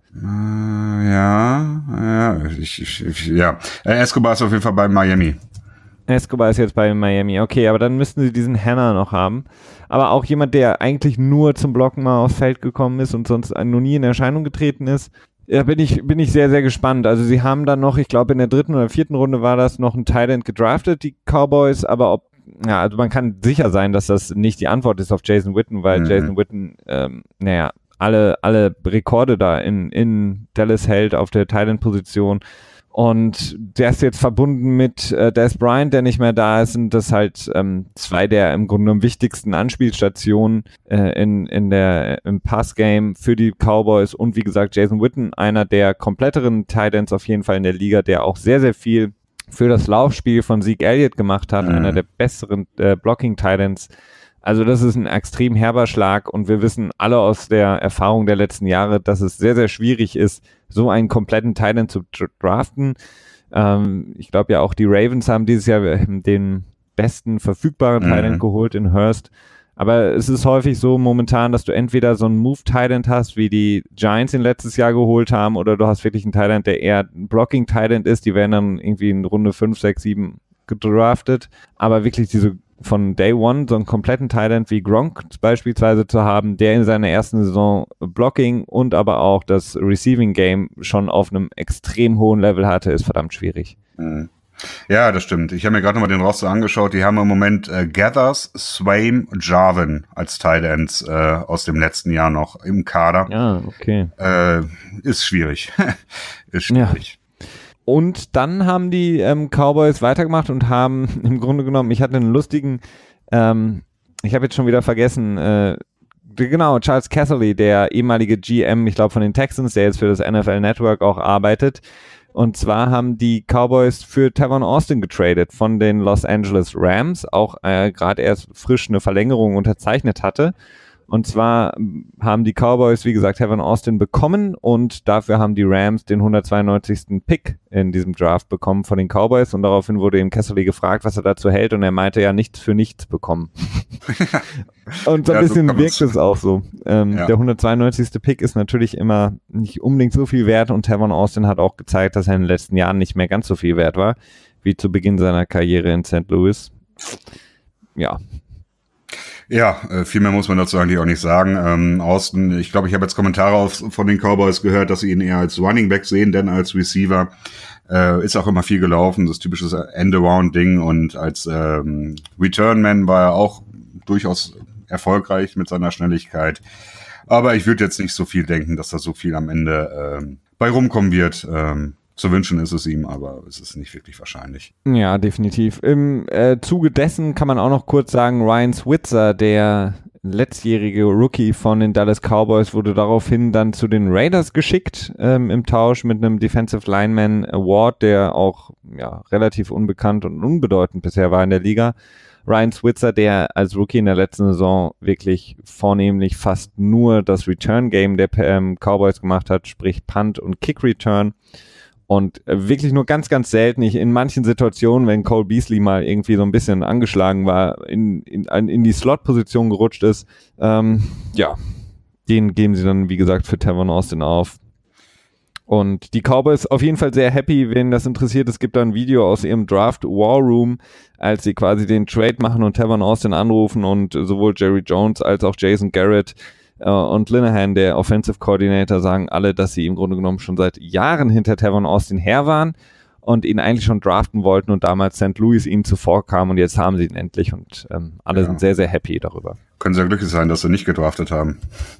Escobar ist auf jeden Fall bei Miami. Escobar ist jetzt bei Miami, okay, aber dann müssten sie diesen Hannah noch haben. Aber auch jemand, der eigentlich nur zum Blocken mal aufs Feld gekommen ist und sonst noch nie in Erscheinung getreten ist. Ja, bin ich sehr, sehr gespannt. Also sie haben dann noch, ich glaube in der 3. oder 4. Runde war das, noch ein Tight End gedraftet, die Cowboys, aber also man kann sicher sein, dass das nicht die Antwort ist auf Jason Witten, weil Jason Witten, alle Rekorde da in Dallas hält auf der Tight End Position. Und der ist jetzt verbunden mit Dez Bryant, der nicht mehr da ist, und das halt zwei der im Grunde genommen wichtigsten Anspielstationen im Passgame für die Cowboys. Und wie gesagt, Jason Witten, einer der kompletteren Tight Ends auf jeden Fall in der Liga, der auch sehr, sehr viel für das Laufspiel von Zeke Elliott gemacht hat, einer der besseren Blocking-Tight Ends. Also das ist ein extrem herber Schlag und wir wissen alle aus der Erfahrung der letzten Jahre, dass es sehr, sehr schwierig ist, so einen kompletten Tight End zu draften. Ich glaube ja auch die Ravens haben dieses Jahr den besten verfügbaren Tight End geholt in Hurst. Aber es ist häufig so momentan, dass du entweder so einen Move-Tight End hast, wie die Giants ihn letztes Jahr geholt haben, oder du hast wirklich einen Tight End, der eher ein Blocking-Tight End ist. Die werden dann irgendwie in Runde 5, 6, 7 gedraftet. Aber wirklich diese von Day One so einen kompletten Tight End wie Gronk beispielsweise zu haben, der in seiner ersten Saison Blocking und aber auch das Receiving Game schon auf einem extrem hohen Level hatte, ist verdammt schwierig. Ja, das stimmt. Ich habe mir gerade nochmal den Roster angeschaut. Die haben im Moment Gathers, Swaim, Jarvin als Tight Ends aus dem letzten Jahr noch im Kader. Ja, okay. Ist schwierig. Ist schwierig. Ja. Und dann haben die Cowboys weitergemacht und haben im Grunde genommen, ich hatte einen lustigen, ich habe jetzt schon wieder vergessen, genau, Charles Casserly, der ehemalige GM, ich glaube von den Texans, der jetzt für das NFL Network auch arbeitet. Und zwar haben die Cowboys für Tavon Austin getradet von den Los Angeles Rams, auch gerade erst frisch eine Verlängerung unterzeichnet hatte. Und zwar haben die Cowboys, wie gesagt, Tavon Austin bekommen und dafür haben die Rams den 192. Pick in diesem Draft bekommen von den Cowboys und daraufhin wurde ihm Casserly gefragt, was er dazu hält und er meinte ja nichts für nichts bekommen. Und so ein bisschen so wirkt es auch so. Der 192. Pick ist natürlich immer nicht unbedingt so viel wert und Tavon Austin hat auch gezeigt, dass er in den letzten Jahren nicht mehr ganz so viel wert war, wie zu Beginn seiner Karriere in St. Louis. Ja. Ja, viel mehr muss man dazu eigentlich auch nicht sagen. Austin, ich glaube, ich habe jetzt Kommentare von den Cowboys gehört, dass sie ihn eher als Running Back sehen, denn als Receiver. Ist auch immer viel gelaufen, das typische End-Around-Ding und als Return-Man war er auch durchaus erfolgreich mit seiner Schnelligkeit. Aber ich würde jetzt nicht so viel denken, dass da so viel am Ende bei rumkommen wird. Zu wünschen ist es ihm, aber es ist nicht wirklich wahrscheinlich. Ja, definitiv. Im Zuge dessen kann man auch noch kurz sagen, Ryan Switzer, der letztjährige Rookie von den Dallas Cowboys, wurde daraufhin dann zu den Raiders geschickt im Tausch mit einem Defensive Lineman Award, der auch relativ unbekannt und unbedeutend bisher war in der Liga. Ryan Switzer, der als Rookie in der letzten Saison wirklich vornehmlich fast nur das Return-Game der Cowboys gemacht hat, sprich Punt und Kick-Return. Und wirklich nur ganz, ganz selten, in manchen Situationen, wenn Cole Beasley mal irgendwie so ein bisschen angeschlagen war, in die Slot-Position gerutscht ist, den geben sie dann, wie gesagt, für Tavon Austin auf. Und die Cowboys auf jeden Fall sehr happy, wen das interessiert. Es gibt da ein Video aus ihrem Draft War Room, als sie quasi den Trade machen und Tavon Austin anrufen und sowohl Jerry Jones als auch Jason Garrett und Linehan, der Offensive Coordinator, sagen alle, dass sie im Grunde genommen schon seit Jahren hinter Tavon Austin her waren und ihn eigentlich schon draften wollten und damals St. Louis ihnen zuvorkam und jetzt haben sie ihn endlich und alle sind sehr, sehr happy darüber. Können sehr glücklich sein, dass sie nicht gedraftet haben.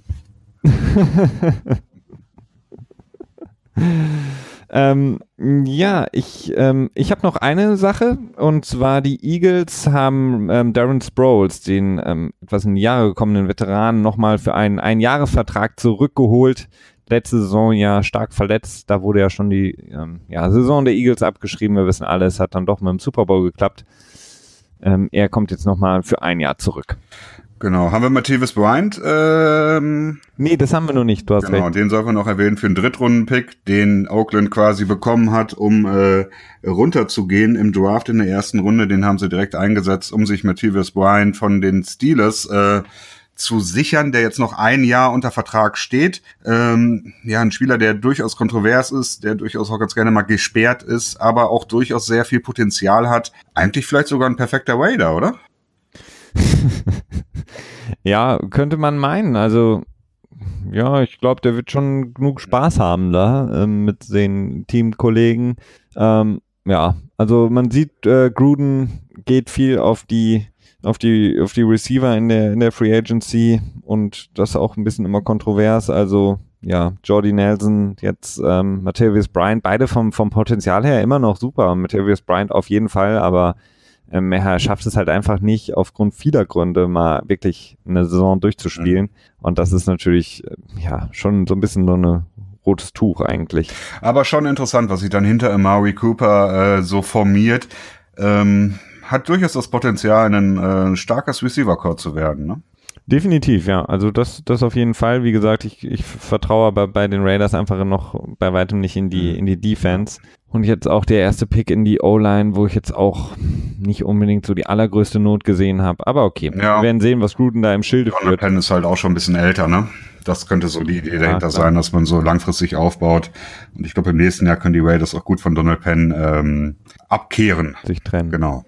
Ich habe noch eine Sache und zwar die Eagles haben Darren Sproles, den etwas in die Jahre gekommenen Veteranen, nochmal für einen Einjahresvertrag zurückgeholt. Letzte Saison ja stark verletzt, da wurde ja schon die Saison der Eagles abgeschrieben, wir wissen alle, es hat dann doch mit dem Super Bowl geklappt. Er kommt jetzt nochmal für ein Jahr zurück. Genau, haben wir Martavis Bryant? Nee, das haben wir noch nicht, du hast recht. Genau, den sollten wir noch erwähnen für einen Drittrunden-Pick, den Oakland quasi bekommen hat, um runterzugehen im Draft in der ersten Runde. Den haben sie direkt eingesetzt, um sich Martavis Bryant von den Steelers zu sichern, der jetzt noch ein Jahr unter Vertrag steht. Ein Spieler, der durchaus kontrovers ist, der durchaus auch ganz gerne mal gesperrt ist, aber auch durchaus sehr viel Potenzial hat. Eigentlich vielleicht sogar ein perfekter Raider, oder? Ja, könnte man meinen. Also ja, ich glaube, der wird schon genug Spaß haben da mit den Teamkollegen. Ja, also man sieht, Gruden geht viel auf die Receiver in der Free Agency und das auch ein bisschen immer kontrovers. Also ja, Jordy Nelson, jetzt Martavis Bryant, beide vom Potenzial her immer noch super. Martavis Bryant auf jeden Fall, aber er schafft es halt einfach nicht, aufgrund vieler Gründe mal wirklich eine Saison durchzuspielen. Und das ist natürlich ja schon so ein bisschen so eine rotes Tuch eigentlich. Aber schon interessant, was sich dann hinter Amari Cooper so formiert. Hat durchaus das Potenzial, ein starkes Receiver-Core zu werden, ne? Definitiv, ja. Also das auf jeden Fall. Wie gesagt, ich vertraue aber bei den Raiders einfach noch bei weitem nicht in die Defense. Und jetzt auch der erste Pick in die O-Line, wo ich jetzt auch nicht unbedingt so die allergrößte Not gesehen habe. Aber okay, wir werden sehen, was Gruden da im Schilde führt. Penn ist halt auch schon ein bisschen älter, ne? Das könnte so die Idee dahinter sein, dass man so langfristig aufbaut. Und ich glaube, im nächsten Jahr können die Raiders auch gut von Donald Penn abkehren. Sich trennen. Genau.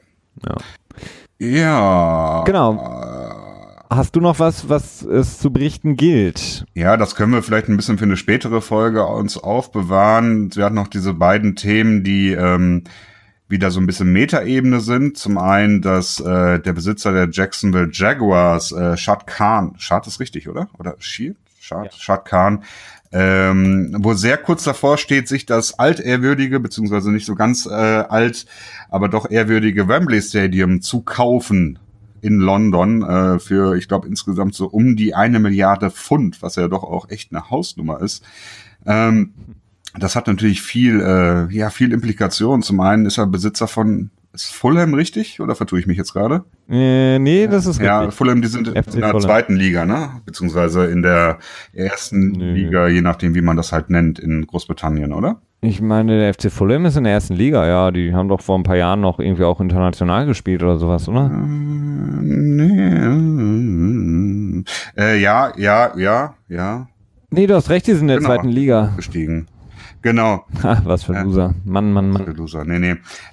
Ja. Genau. Hast du noch was es zu berichten gilt? Ja, das können wir vielleicht ein bisschen für eine spätere Folge uns aufbewahren. Wir hatten noch diese beiden Themen, die wieder so ein bisschen Metaebene sind. Zum einen, dass der Besitzer der Jacksonville Jaguars, Shad Khan, Shad ist richtig, oder? Oder Shad Khan, wo sehr kurz davor steht, sich das altehrwürdige, beziehungsweise nicht so ganz alt, aber doch ehrwürdige Wembley Stadium zu kaufen in London für, ich glaube, insgesamt so um die 1 Milliarde Pfund, was ja doch auch echt eine Hausnummer ist. Das hat natürlich viel Implikationen. Zum einen ist er Besitzer von, ist Fulham richtig? Oder vertue ich mich jetzt gerade? Nee, das ist richtig. Ja, Fulham, die sind in der zweiten Liga, ne? Beziehungsweise in der ersten Liga, je nachdem, wie man das halt nennt, in Großbritannien, oder? Ich meine, der FC Fulham ist in der ersten Liga, ja. Die haben doch vor ein paar Jahren noch irgendwie auch international gespielt oder sowas, oder? Nee. Ja. Nee, du hast recht, die sind in der zweiten Liga gestiegen. Genau. Was für ein Loser. Mann. Was für ein Loser. Nee.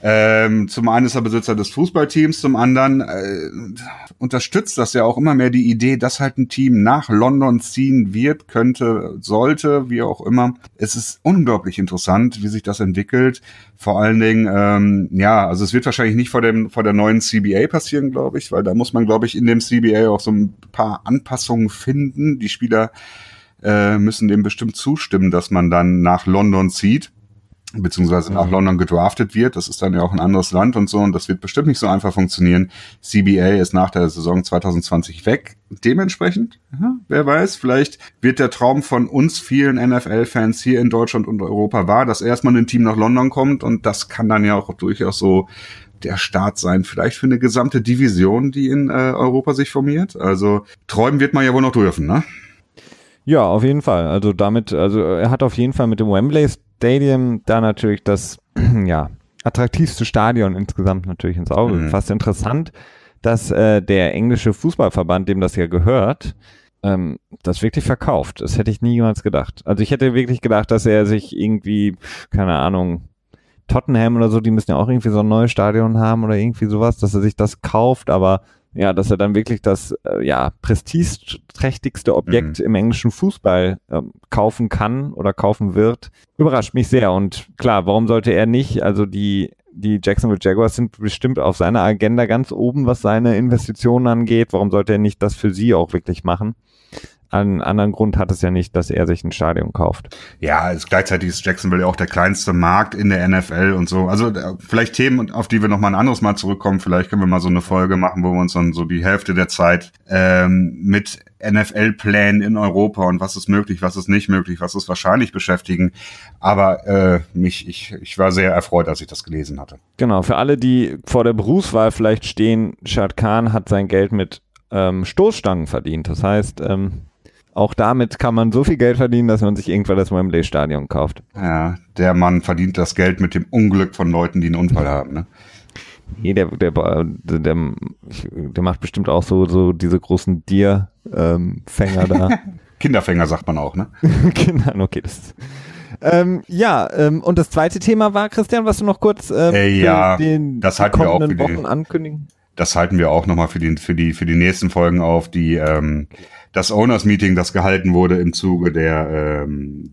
Zum einen ist er Besitzer des Fußballteams, zum anderen unterstützt das ja auch immer mehr die Idee, dass halt ein Team nach London ziehen wird, könnte, sollte, wie auch immer. Es ist unglaublich interessant, wie sich das entwickelt. Vor allen Dingen, also es wird wahrscheinlich nicht vor der neuen CBA passieren, glaube ich, weil da muss man, glaube ich, in dem CBA auch so ein paar Anpassungen finden. Die Spieler müssen dem bestimmt zustimmen, dass man dann nach London zieht, beziehungsweise nach London gedraftet wird. Das ist dann ja auch ein anderes Land und so, und das wird bestimmt nicht so einfach funktionieren. CBA ist nach der Saison 2020 weg. Dementsprechend, wer weiß, vielleicht wird der Traum von uns vielen NFL-Fans hier in Deutschland und Europa wahr, dass erstmal ein Team nach London kommt, und das kann dann ja auch durchaus so der Start sein, vielleicht für eine gesamte Division, die in Europa sich formiert. Also träumen wird man ja wohl noch dürfen, ne? Ja, auf jeden Fall. Also er hat auf jeden Fall mit dem Wembley Stadium da natürlich das attraktivste Stadion insgesamt natürlich ins Auge. Fast interessant, dass der englische Fußballverband, dem das ja gehört, das wirklich verkauft. Das hätte ich niemals gedacht. Also ich hätte wirklich gedacht, dass er sich irgendwie, keine Ahnung, Tottenham oder so, die müssen ja auch irgendwie so ein neues Stadion haben oder irgendwie sowas, dass er sich das kauft, aber ja, dass er dann wirklich das prestigeträchtigste Objekt im englischen Fußball kaufen kann oder kaufen wird, überrascht mich sehr. Und klar, warum sollte er nicht? Also die Jacksonville Jaguars sind bestimmt auf seiner Agenda ganz oben, was seine Investitionen angeht. Warum sollte er nicht das für sie auch wirklich machen? Einen anderen Grund hat es ja nicht, dass er sich ein Stadion kauft. Ja, gleichzeitig ist Jacksonville ja auch der kleinste Markt in der NFL und so. Also vielleicht Themen, auf die wir noch mal ein anderes Mal zurückkommen. Vielleicht können wir mal so eine Folge machen, wo wir uns dann so die Hälfte der Zeit mit NFL-Plänen in Europa und was ist möglich, was ist nicht möglich, was ist wahrscheinlich beschäftigen. Aber ich war sehr erfreut, als ich das gelesen hatte. Genau, für alle, die vor der Berufswahl vielleicht stehen, Shad Khan hat sein Geld mit Stoßstangen verdient. Das heißt, auch damit kann man so viel Geld verdienen, dass man sich irgendwann das Wembley-Stadion kauft. Ja, der Mann verdient das Geld mit dem Unglück von Leuten, die einen Unfall haben, ne? Nee, der macht bestimmt auch so diese großen Deer-Fänger da. Kinderfänger sagt man auch, ne? Genau, okay, das und das zweite Thema war, Christian, was du noch kurz das halten wir auch für Wochen ankündigen? Das halten wir auch nochmal für die nächsten Folgen auf. das Owners-Meeting, das gehalten wurde im Zuge der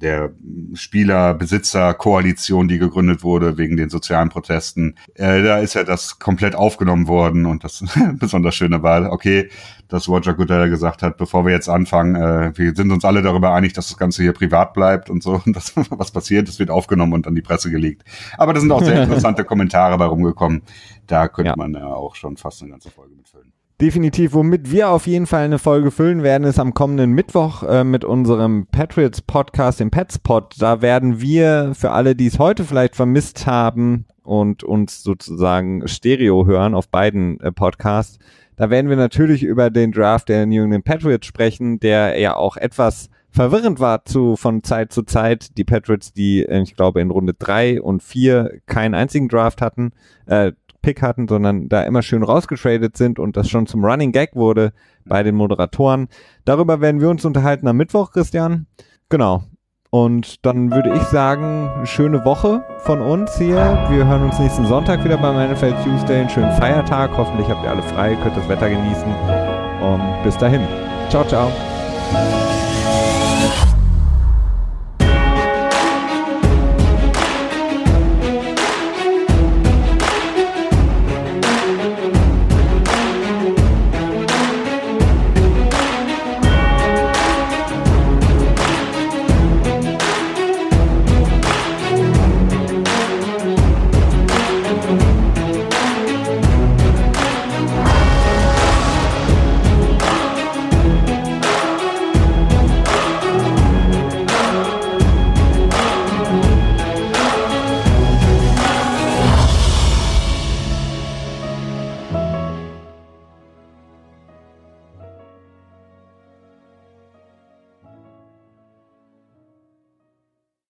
Spieler-Besitzer-Koalition, die gegründet wurde wegen den sozialen Protesten. Da ist ja das komplett aufgenommen worden und das besonders Schöne war, okay, dass Roger Goodell gesagt hat, bevor wir jetzt anfangen, wir sind uns alle darüber einig, dass das Ganze hier privat bleibt und so, und das, was passiert, das wird aufgenommen und an die Presse gelegt. Aber da sind auch sehr interessante Kommentare bei rumgekommen. Da könnte man ja auch schon fast eine ganze Folge mitfüllen. Definitiv, womit wir auf jeden Fall eine Folge füllen werden, ist am kommenden Mittwoch mit unserem Patriots-Podcast, dem Petspot. Da werden wir, für alle, die es heute vielleicht vermisst haben und uns sozusagen Stereo hören auf beiden Podcasts, da werden wir natürlich über den Draft der New England Patriots sprechen, der ja auch etwas verwirrend war von Zeit zu Zeit. Die Patriots, die, ich glaube, in Runde 3 und 4 keinen einzigen Pick hatten, sondern da immer schön rausgetradet sind und das schon zum Running Gag wurde bei den Moderatoren. Darüber werden wir uns unterhalten am Mittwoch, Christian. Genau. Und dann würde ich sagen, schöne Woche von uns hier. Wir hören uns nächsten Sonntag wieder beim NFL Tuesday. Einen schönen Feiertag. Hoffentlich habt ihr alle frei, könnt das Wetter genießen. Und bis dahin. Ciao, ciao.